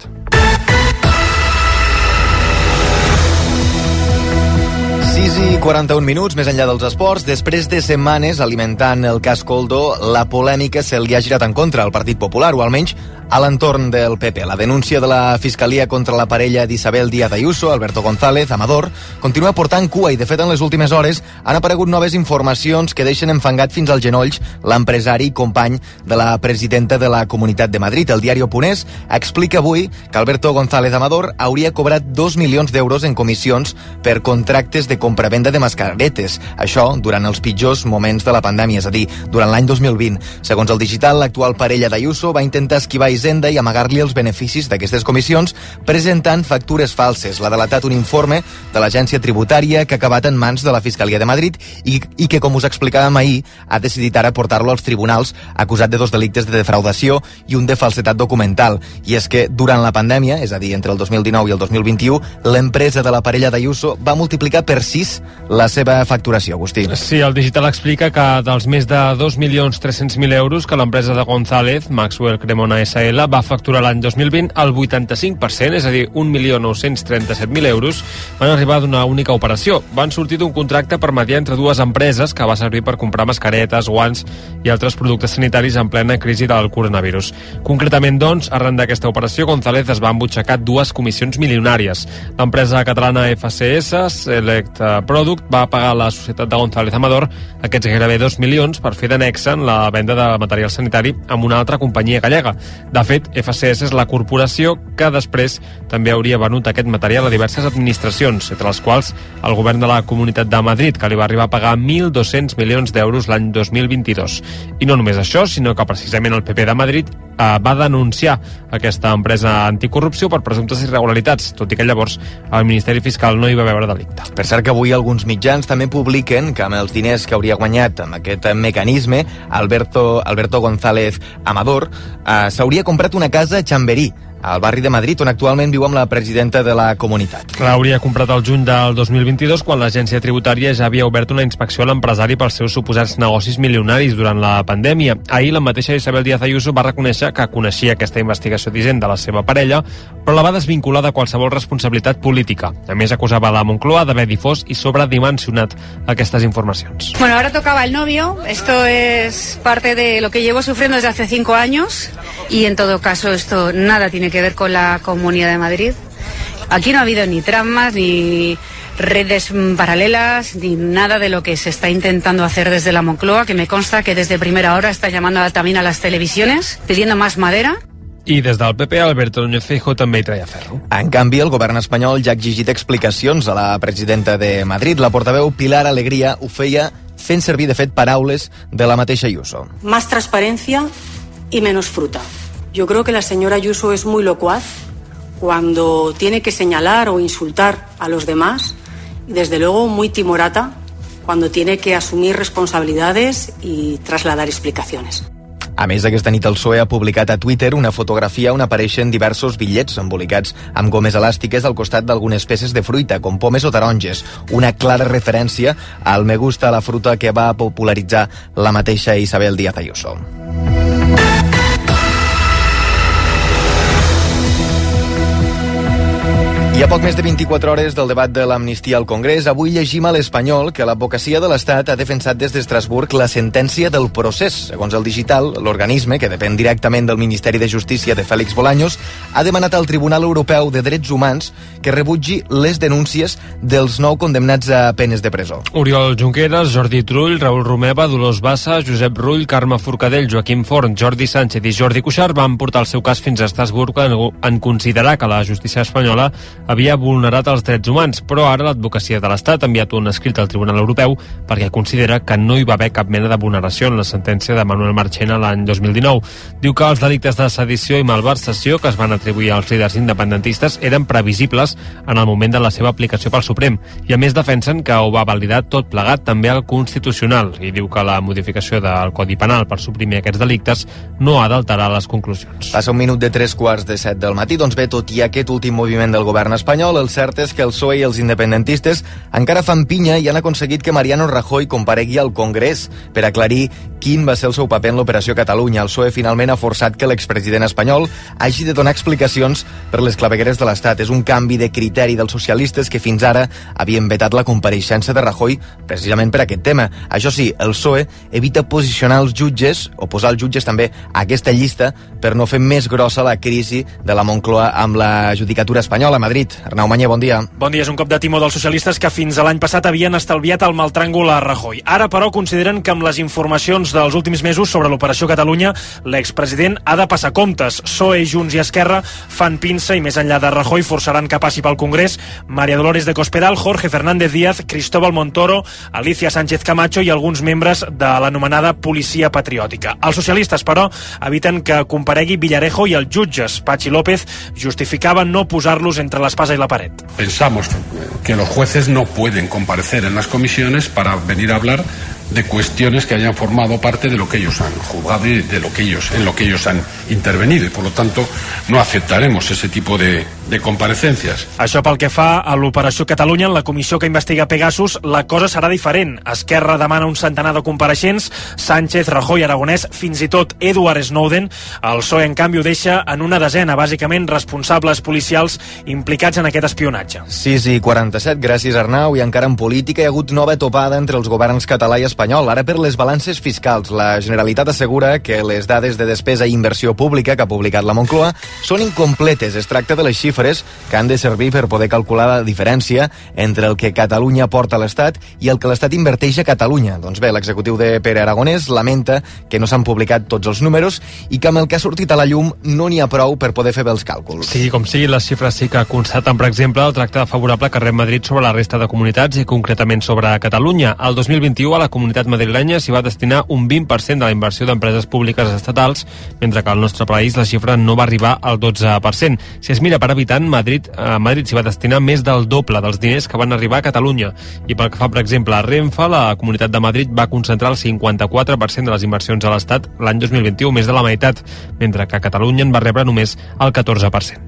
sis i quaranta-un minuts, més enllà dels esports. Després de setmanes alimentant el cas Koldo, la polèmica se li ha girat en contra al Partit Popular, o almenys a l'entorn del P P. La denúncia de la Fiscalia contra la parella d'Isabel Díaz Ayuso, Alberto González, Amador, continua portant cua i, de fet, en les últimes hores han aparegut noves informacions que deixen enfangat fins als genolls l'empresari i company de la presidenta de la Comunitat de Madrid. El diari Oponés explica avui que Alberto González Amador hauria cobrat dos milions d'euros en comissions per contractes de compravenda de mascaretes. Això durant els pitjors moments de la pandèmia, és a dir, durant l'any dos mil vint. Segons el Digital, l'actual parella d'Ayuso va intentar esquivar Hisenda i amagar-li els beneficis d'aquestes comissions presentant factures falses. L'ha delatat un informe de l'agència tributària que ha acabat en mans de la Fiscalia de Madrid i, i que, com us explicàvem ahir, ha decidit ara portar-lo als tribunals acusat de dos delictes de defraudació i un de falsetat documental. I és que durant la pandèmia, és a dir, entre el dos mil dinou i el dos mil vint-i-u, l'empresa de la parella d'Ayuso va multiplicar per sis la seva facturació, Agustí. Sí, el Digital explica que dels més de dos milions tres-cents mil euros que l'empresa de González, Maxwell Cremona S L, va facturar l'any dos mil vint, el vuitanta-cinc per cent, és a dir, un milió nou-cents trenta-set mil euros, van arribar d'una única operació. Van sortir d'un contracte per mediar entre dues empreses que va servir per comprar mascaretes, guants i altres productes sanitaris en plena crisi del coronavirus. Concretament, doncs, arran d'aquesta operació, González es va embutxacar dues comissions milionàries. L'empresa catalana F C S, Select Product, va pagar a la societat de González Amador aquests gairebé dos milions per fer d'anexa en la venda de material sanitari amb una altra companyia gallega. De fet, F C S és la corporació que després també hauria venut aquest material a diverses administracions, entre les quals el govern de la Comunitat de Madrid, que li va arribar a pagar mil dos-cents milions d'euros l'any dos mil vint-i-dos. I no només això, sinó que precisament el P P de Madrid eh, va denunciar aquesta empresa anticorrupció per presumptes irregularitats, tot i que llavors el Ministeri Fiscal no hi va veure delicte. Per cert que avui alguns mitjans també publiquen que amb els diners que hauria guanyat amb aquest mecanisme, Alberto, Alberto González Amador eh, s'hauria comprat una casa a Chamberí, al barri de Madrid, on actualment viu amb la presidenta de la comunitat. L'hauria comprat el juny del dos mil vint-i-dos, quan l'agència tributària ja havia obert una inspecció a l'empresari pels seus suposats negocis milionaris durant la pandèmia. Ahir la mateixa Isabel Díaz Ayuso va reconèixer que coneixia aquesta investigació d'Hisenda de la seva parella, però la va desvincular de qualsevol responsabilitat política. A més, acusava la Moncloa d'haver difós i sobredimensionat aquestes informacions. Bueno, ahora tocaba el novio. Esto es parte de lo que llevo sufriendo desde hace cinco años y en todo caso esto nada tiene que ver con la Comunidad de Madrid. Aquí no ha habido ni tramas, ni redes paralelas, ni nada de lo que se está intentando hacer desde la Moncloa, que me consta que desde primera hora está llamando también a las televisiones, pidiendo más madera. I des del P P, Alberto Núñez Feijóo també hi treia ferro. En canvi, el govern espanyol ja ha exigit explicacions a la presidenta de Madrid. La portaveu Pilar Alegría ho feia fent servir, de fet, paraules de la mateixa Ayuso. Más transparencia y menos fruta. Yo creo que la señora Ayuso es muy locuaz cuando tiene que señalar o insultar a los demás y, desde luego, muy timorata cuando tiene que asumir responsabilidades y trasladar explicaciones. A més, aquesta nit el P S O E ha publicat a Twitter una fotografia on apareixen diversos bitllets embolicats amb gomes elàstiques al costat d'algunes peces de fruita, com pomes o taronges. Una clara referència al me gusta la fruta que va popularitzar la mateixa Isabel Díaz Ayuso. I a poc més de vint-i-quatre hores del debat de l'amnistia al Congrés, avui llegim a l'Espanyol que l'advocacia de l'Estat ha defensat des d'Estrasburg la sentència del procés. Segons el Digital, l'organisme, que depèn directament del Ministeri de Justícia de Félix Bolaños, ha demanat al Tribunal Europeu de Drets Humans que rebutgi les denúncies dels nou condemnats a penes de presó. Oriol Junqueras, Jordi Trull, Raül Romeva, Dolors Bassa, Josep Rull, Carme Forcadell, Joaquim Forn, Jordi Sánchez i Jordi Cuixart van portar el seu cas fins a Estrasburg en considerar que la justícia espanyola havia vulnerat els drets humans, però ara l'advocacia de l'Estat ha enviat un escrit al Tribunal Europeu perquè considera que no hi va haver cap mena de vulneració en la sentència de Manuel Marchena l'any dos mil dinou. Diu que els delictes de sedició i malversació que es van atribuir als líders independentistes eren previsibles en el moment de la seva aplicació pel Suprem, i a més defensen que ho va validar tot plegat també al Constitucional, i diu que la modificació del Codi Penal per suprimir aquests delictes no ha d'alterar les conclusions. Passa un minut de tres quarts de set del matí, doncs bé, tot i aquest últim moviment del govern espanyol, el cert és que el P S O E i els independentistes encara fan pinya i han aconseguit que Mariano Rajoy comparegui al Congrés per aclarir quin va ser el seu paper en l'Operació Catalunya. El P S O E finalment ha forçat que l'expresident espanyol hagi de donar explicacions per les clavegueres de l'Estat. És un canvi de criteri dels socialistes que fins ara havien vetat la compareixença de Rajoy precisament per aquest tema. Això sí, el P S O E evita posicionar els jutges, o posar els jutges també a aquesta llista, per no fer més grossa la crisi de la Moncloa amb la judicatura espanyola a Madrid. Arnau Mañé, bon dia. Bon dia. És un cop de timó dels socialistes que fins a l'any passat havien estalviat el mal tràngol a Rajoy. Ara, però, consideren que amb les informacions dels últims mesos sobre l'Operació Catalunya, l'expresident ha de passar comptes. P S O E, Junts i Esquerra fan pinça i més enllà de Rajoy forçaran que passi pel Congrés María Dolores de Cospedal, Jorge Fernández Díaz, Cristóbal Montoro, Alicia Sánchez Camacho i alguns membres de l'anomenada Policia Patriòtica. Els socialistes, però, eviten que comparegui Villarejo i els jutges. Pachi López justificava no posar-los entre l'espasa i la paret. Pensamos que los jueces no pueden comparecer en las comisiones para venir a hablar de cuestiones que hayan formado parte de lo que ellos han juzgado y de lo que ellos, en lo que ellos han intervenido, y por lo tanto no aceptaremos ese tipo de, de comparecencias. Això pel que fa a l'Operació Catalunya, en la comissió que investiga Pegasus, la cosa serà diferent. Esquerra demana un centenar de compareixents, Sánchez, Rajoy, Aragonès, fins i tot Edward Snowden. El P S O E, en canvi, ho deixa en una desena, bàsicament responsables policials implicats en aquest espionatge. sis i quaranta-set, gràcies Arnau. I encara en política hi ha hagut nova topada entre els governs català i espanyol, ara per les balances fiscals. La Generalitat assegura que les dades de despesa i inversió pública que ha publicat la Moncloa són incompletes. Es tracta de les xifres que han de servir per poder calcular la diferència entre el que Catalunya porta a l'Estat i el que l'Estat inverteix a Catalunya. Doncs bé, l'executiu de Pere Aragonès lamenta que no s'han publicat tots els números i que amb el que ha sortit a la llum no n'hi ha prou per poder fer bé els càlculs. Sí, com sigui, les xifres sí que constaten, per exemple, el tracte favorable que rep Madrid sobre la resta de comunitats i concretament sobre Catalunya. El dos mil vint-i-u a la comunitat madrilenya s'hi va destinar un vint per cent de la inversió d'empreses públiques estatals, mentre que al nostre país la xifra no va arribar al dotze per cent. Si es mira per habitant, Madrid, a Madrid s'hi va destinar més del doble dels diners que van arribar a Catalunya. I pel que fa, per exemple, a Renfe, la Comunitat de Madrid va concentrar el cinquanta-quatre per cent de les inversions a l'Estat l'any dos mil vint-i-u, més de la meitat, mentre que Catalunya en va rebre només el catorze per cent.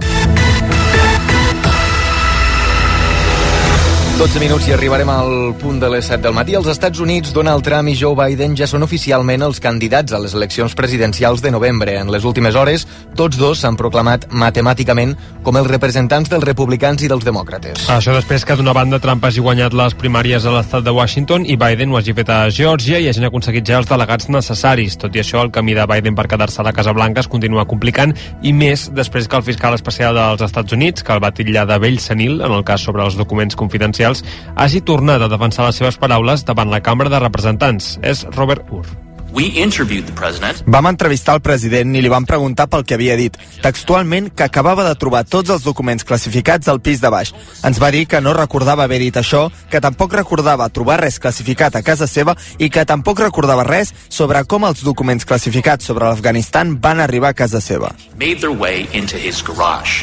dotze minuts i arribarem al punt de les set del matí. Als Estats Units, Donald Trump i Joe Biden ja són oficialment els candidats a les eleccions presidencials de novembre. En les últimes hores, tots dos s'han proclamat matemàticament com els representants dels republicans i dels demòcrates. Això després que d'una banda Trump hagi guanyat les primàries a l'estat de Washington i Biden ho hagi fet a Geòrgia i hagin aconseguit ja els delegats necessaris. Tot i això, el camí de Biden per quedar-se a la Casa Blanca es continua complicant, i més després que el fiscal especial dels Estats Units, que el va titllar de vell senil en el cas sobre els documents confidencials, hagi tornat a defensar les seves paraules davant la Cambra de Representants. És Robert Ur. Vam entrevistar el president i li vam preguntar pel que havia dit. Textualment, que acabava de trobar tots els documents classificats al pis de baix. Ens va dir que no recordava haver dit això, que tampoc recordava trobar res classificat a casa seva i que tampoc recordava res sobre com els documents classificats sobre l'Afganistan van arribar a casa seva.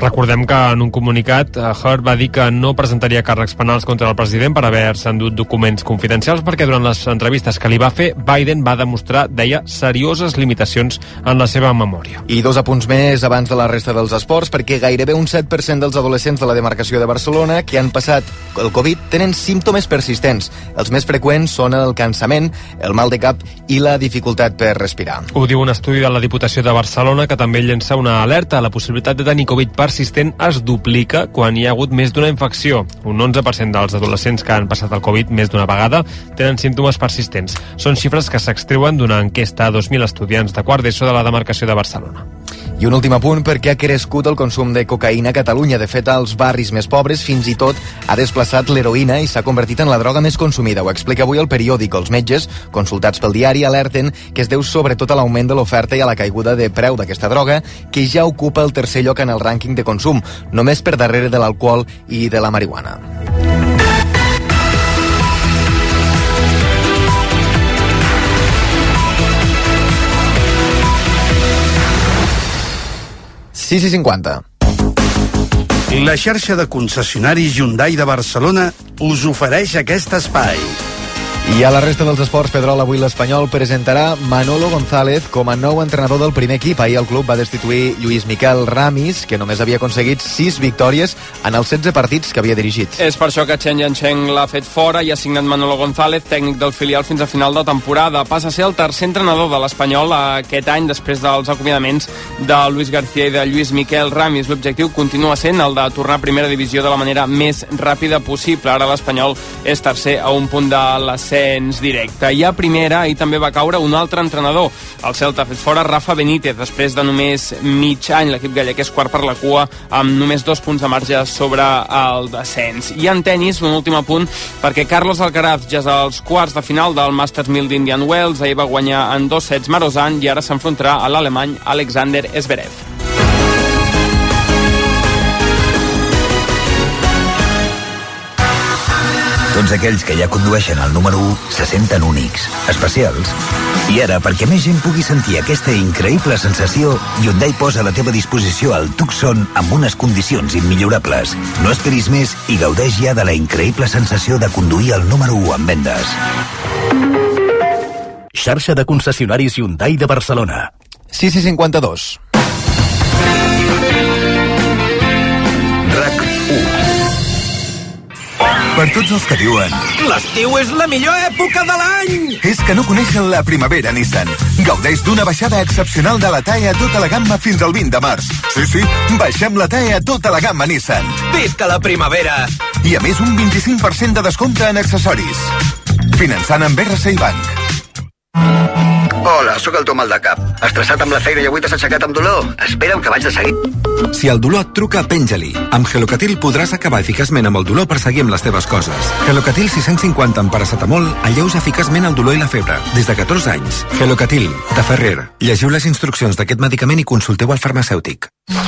Recordem que en un comunicat Heard va dir que no presentaria càrrecs penals contra el president per haver-se endut documents confidencials, perquè durant les entrevistes que li va fer, Biden va demostrar, deia, serioses limitacions en la seva memòria. I dos apunts més abans de la resta dels esports, perquè gairebé un set per cent dels adolescents de la demarcació de Barcelona que han passat el Covid tenen símptomes persistents. Els més freqüents són el cansament, el mal de cap i la dificultat per respirar. Ho diu un estudi de la Diputació de Barcelona, que també llença una alerta. La possibilitat de tenir Covid persistent es duplica quan hi ha hagut més d'una infecció. Un onze per cent dels adolescents que han passat el Covid més d'una vegada tenen símptomes persistents. Són xifres que s'extreuen d'una enquesta a dos mil estudiants de quart d'ESO de la demarcació de Barcelona. I un últim apunt, perquè ha crescut el consum de cocaïna a Catalunya. De fet, als barris més pobres fins i tot ha desplaçat l'heroïna i s'ha convertit en la droga més consumida. Ho explica avui el periòdic. Els metges, consultats pel diari, alerten que es deu sobretot a l'augment de l'oferta i a la caiguda de preu d'aquesta droga, que ja ocupa el tercer lloc en el rànquing de consum, només per darrere de l'alcohol i de la marihuana. sis i cinquanta. La xarxa de concessionaris Hyundai de Barcelona us ofereix aquest espai. I a la resta dels esports, Pedrol, avui l'Espanyol presentarà Manolo González com a nou entrenador del primer equip. Ahir el club va destituir Lluís Miquel Ramis, que només havia aconseguit sis victòries en els setze partits que havia dirigit. És per això que Chen Yancheng l'ha fet fora i ha signat Manolo González, tècnic del filial fins a final de temporada. Passa a ser el tercer entrenador de l'Espanyol aquest any, després dels acomiadaments de Luis García i de Lluís Miquel Ramis. L'objectiu continua sent el de tornar a primera divisió de la manera més ràpida possible. Ara l'Espanyol és tercer a un punt de l'ascens directe. I a primera i també va caure un altre entrenador. El Celta ha fet fora Rafa Benítez després de només mig any. L'equip gallec és quart per la cua amb només dos punts de marge sobre el descens. I en tenis, un últim apunt, perquè Carlos Alcaraz ja és als quarts de final del Masters mil d'Indian Wells. Ahir va guanyar en dos sets Marozan i ara s'enfrontarà a l'alemany Alexander Zverev. Tots aquells que ja condueixen el número u se senten únics, especials. I ara, perquè més gent pugui sentir aquesta increïble sensació, Hyundai posa a la teva disposició el Tucson amb unes condicions immillorables. No esperis més i gaudeix ja de la increïble sensació de conduir el número u en vendes. Xarxa de concessionaris Hyundai de Barcelona. sis i cinquanta-dos. RAC u. Per tots els que diuen l'estiu és la millor època de l'any! És que no coneixen la primavera Nissan. Gaudeix d'una baixada excepcional de la T A E a tota la gamma fins al vint de març. Sí, sí, baixem la T A E a tota la gamma Nissan. Visca la primavera! I a més un vint-i-cinc per cent de descompte en accessoris. Finançant amb R C I Bank. Hola, sóc el Tom Maldacap. Estressat amb la feina i avui t'has aixecat amb dolor? Espera'm que vaig de seguit. Si el dolor et truca, penja-li. Amb Gelocatil podràs acabar eficaçment amb el dolor per seguir amb les teves coses. Gelocatil sis-cents cinquanta amb paracetamol alleuja eficaçment el dolor i la febre. Des de catorze anys. Gelocatil, de Ferrer. Llegiu les instruccions d'aquest medicament i consulteu al farmacèutic.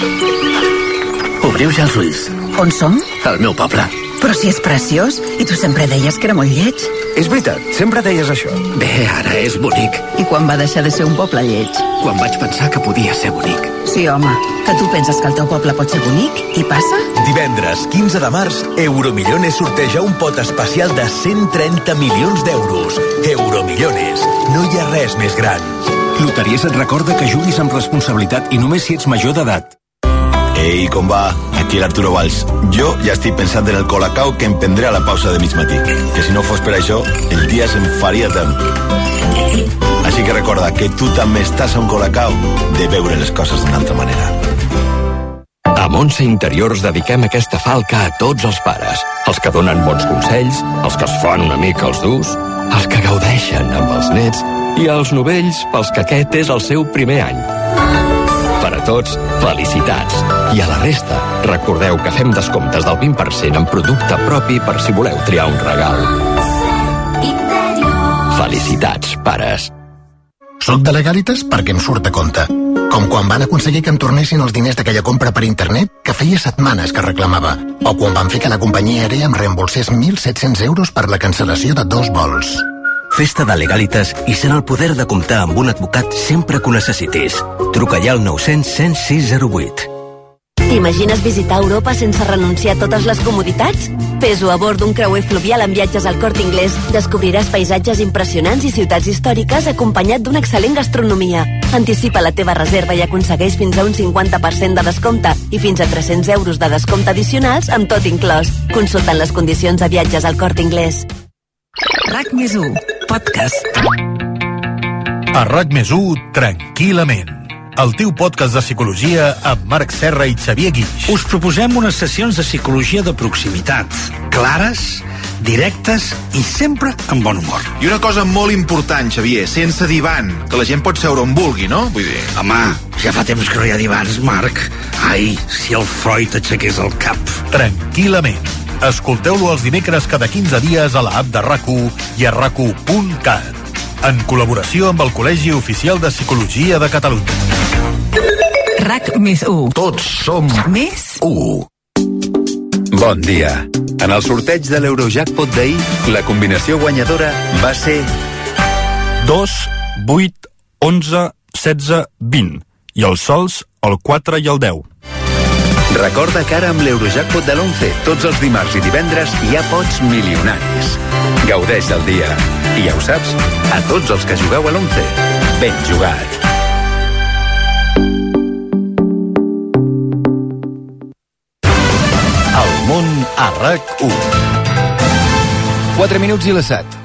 Obriu ja els ulls. On som? Al meu poble. Però si és preciós, i tu sempre deies que era molt lleig. És veritat, sempre deies això. Bé, ara és bonic. I quan va deixar de ser un poble lleig? Quan vaig pensar que podia ser bonic. Sí, home, que tu penses que el teu poble pot ser bonic i passa? Divendres, quinze de març, Euromillones sorteja un pot especial de cent trenta milions d'euros. Euromillones, no hi ha res més gran. Loteries et recorda que juguis amb responsabilitat i només si ets major d'edat. Ei, com va? Aquí l'Arturo Valls. Jo ja estic pensant en el colacao que em prendré a la pausa de mig matí. Que si no fos per això, el dia se'm faria etern. Així que recorda que tu també estàs a un colacao de veure les coses d'una altra manera. A Montse Interiors dediquem aquesta falca a tots els pares. Els que donen bons consells, els que es fan una mica els durs, els que gaudeixen amb els nets i els novells pels que aquest és el seu primer any. Per a tots, felicitats. I a la resta, recordeu que fem descomptes del vint per cent en producte propi per si voleu triar un regal. Felicitats, pares. Soc de Legalitas perquè em surt a compte. Com quan van aconseguir que em tornessin els diners d'aquella compra per internet que feia setmanes que reclamava. O quan van fer que la companyia aèria em reembolsés mil set-cents euros per la cancel·lació de dos vols. Festa de Legalitas i sent el poder de comptar amb un advocat sempre que ho necessitis. Truca ja al nou cents cent sis zero vuit. T'imagines visitar Europa sense renunciar a totes les comoditats? Fes-ho a bord d'un creuer fluvial amb viatges al Corte Inglés. Descobriràs paisatges impressionants i ciutats històriques acompanyat d'una excel·lent gastronomia. Anticipa la teva reserva i aconsegueix fins a un cinquanta per cent de descompte i fins a tres-cents euros de descompte addicionals amb tot inclòs. Consultant les condicions a viatges al Corte Inglés. RAC més u, podcast. A RAC més u, tranquil·lament. El teu podcast de psicologia amb Marc Serra i Xavier Guix. Us proposem unes sessions de psicologia de proximitat, clares, directes i sempre amb bon humor. I una cosa molt important, Xavier, sense divan, que la gent pot seure on vulgui, no? Vull dir... Home, ja fa temps que no hi ha divans, Marc. Ai, si el Freud aixequés el cap. Tranquil·lament. Escolteu-lo els dimecres cada quinze dies a l'app de RAC u i a rac u punt cat. En col·laboració amb el Col·legi Oficial de Psicologia de Catalunya. RAC més u. Tots som més u. Bon dia. En el sorteig de l'Eurojackpot d'ahir, la combinació guanyadora va ser dos, vuit, onze, setze, vint. I els sols, el quatre i el deu. Recorda que ara amb l'Eurojackpot de l'onze, tots els dimarts i divendres hi ha pots milionaris. Gaudeix del dia. I ja ho saps, a tots els que jugueu a l'onze, ben jugat. El món a RAC u. quatre minuts i les set.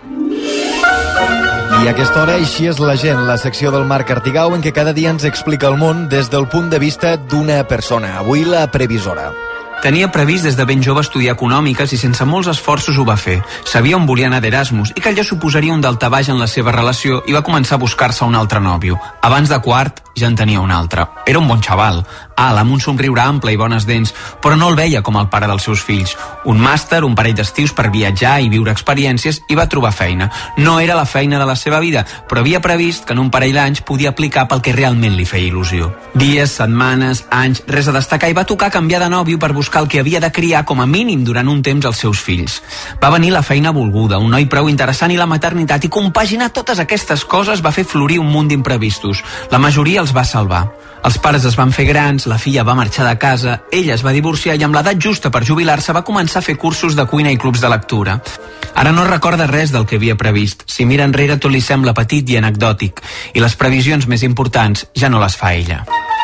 I a aquesta hora així és la gent, la secció del Marc Artigau en què cada dia ens explica el món des del punt de vista d'una persona. Avui la previsora. Tenia previst des de ben jove estudiar econòmiques i sense molts esforços ho va fer. Sabia on volia anar d'Erasmus i que allò suposaria un daltabaix en la seva relació i va començar a buscar-se un altre nòvio. Abans de quart ja en tenia un altre. Era un bon xaval, alt, amb un somriure ample i bones dents, però no el veia com el pare dels seus fills. Un màster, un parell d'estius per viatjar i viure experiències i va trobar feina. No era la feina de la seva vida, però havia previst que en un parell d'anys podia aplicar pel que realment li feia il·lusió. Dies, setmanes, anys, res a destacar i va tocar canviar de nòvio per buscar el que havia de criar com a mínim durant un temps als seus fills. Va venir la feina volguda, un noi prou interessant i la maternitat, i compaginar totes aquestes coses va fer florir un munt d'imprevistos. La majoria els va salvar. Els pares es van fer grans, la filla va marxar de casa, ella es va divorciar i amb l'edat justa per jubilar-se va començar a fer cursos de cuina i clubs de lectura. Ara no recorda res del que havia previst. Si mira enrere tot li sembla petit i anecdòtic, i les previsions més importants ja no les fa ella.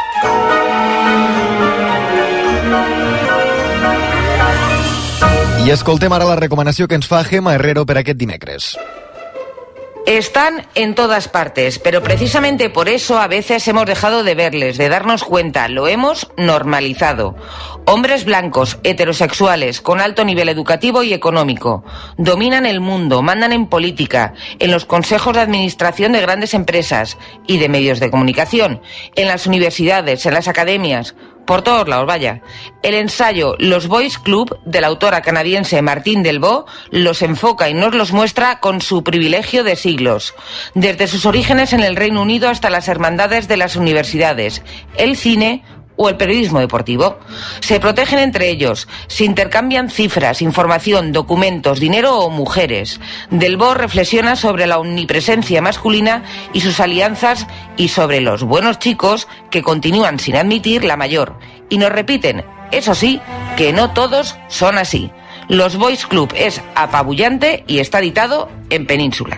I escoltem ara la recomanació que ens fa Gemma Herrero per aquest dimecres. Están en todas partes, pero precisamente por eso a veces hemos dejado de verles, de darnos cuenta, lo hemos normalizado. Hombres blancos, heterosexuales, con alto nivel educativo y económico. Dominan el mundo, mandan en política, en los consejos de administración de grandes empresas y de medios de comunicación, en las universidades, en las academias, por todos lados, vaya. El ensayo Los Boys Club, de la autora canadiense Martine Delvaux, los enfoca y nos los muestra con su privilegio de siglos. Desde sus orígenes en el Reino Unido hasta las hermandades de las universidades, el cine o el periodismo deportivo. Se protegen entre ellos, se intercambian cifras, información, documentos, dinero o mujeres. Delvaux reflexiona sobre la omnipresencia masculina y sus alianzas y sobre los buenos chicos que continúan sin admitir la mayor. Y nos repiten, eso sí, que no todos son así. Los Boys Club es apabullante y está editado en Península.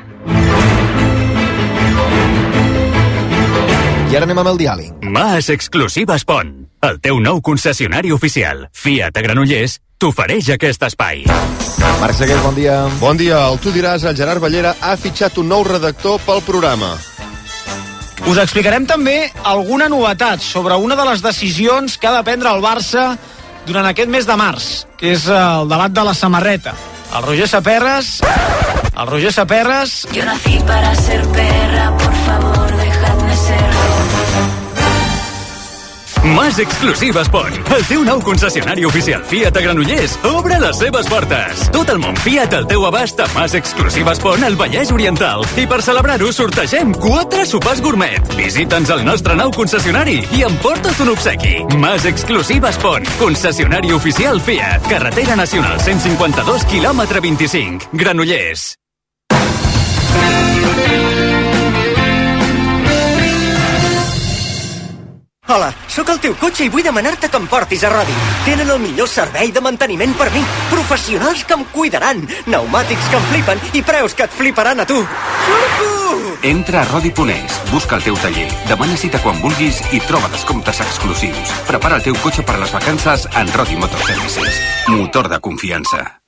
I ara anem amb el diàleg. Mas Exclusives Pont, el teu nou concessionari oficial. Fiat a Granollers t'ofereix aquest espai. Marc Segués, bon dia. Bon dia. El Tu diràs, el Gerard Ballera ha fitxat un nou redactor pel programa. Us explicarem també alguna novetat sobre una de les decisions que ha de prendre el Barça durant aquest mes de març, que és el debat de la samarreta. El Roger Saperres... El Roger Saperres... Yo nací para ser perra, por favor, dejadme serlo. Mas Exclusives Pont, el teu nou concessionari oficial Fiat a Granollers, obre les seves portes. Tot el món Fiat al teu abast a Mas Exclusives Pont al Vallès Oriental. I per celebrar-ho sortegem quatre sopars gourmet. Visita'ns al nostre nou concessionari i emporta't un obsequi. Mas Exclusives Pont, concessionari oficial Fiat. Carretera Nacional cent cinquanta-dos, quilòmetre vint-i-cinc, Granollers. Hola, sóc el teu cotxe i vull demanar-te que em portis a Rodi. Tenen el millor servei de manteniment per mi. Professionals que em cuidaran. Pneumàtics que em flipen i preus que et fliparan a tu. Surto! Entra a Rodi punt es, busca el teu taller, demana cita quan vulguis i troba descomptes exclusius. Prepara el teu cotxe per a les vacances en Rodi Motor Services. Motor de confiança.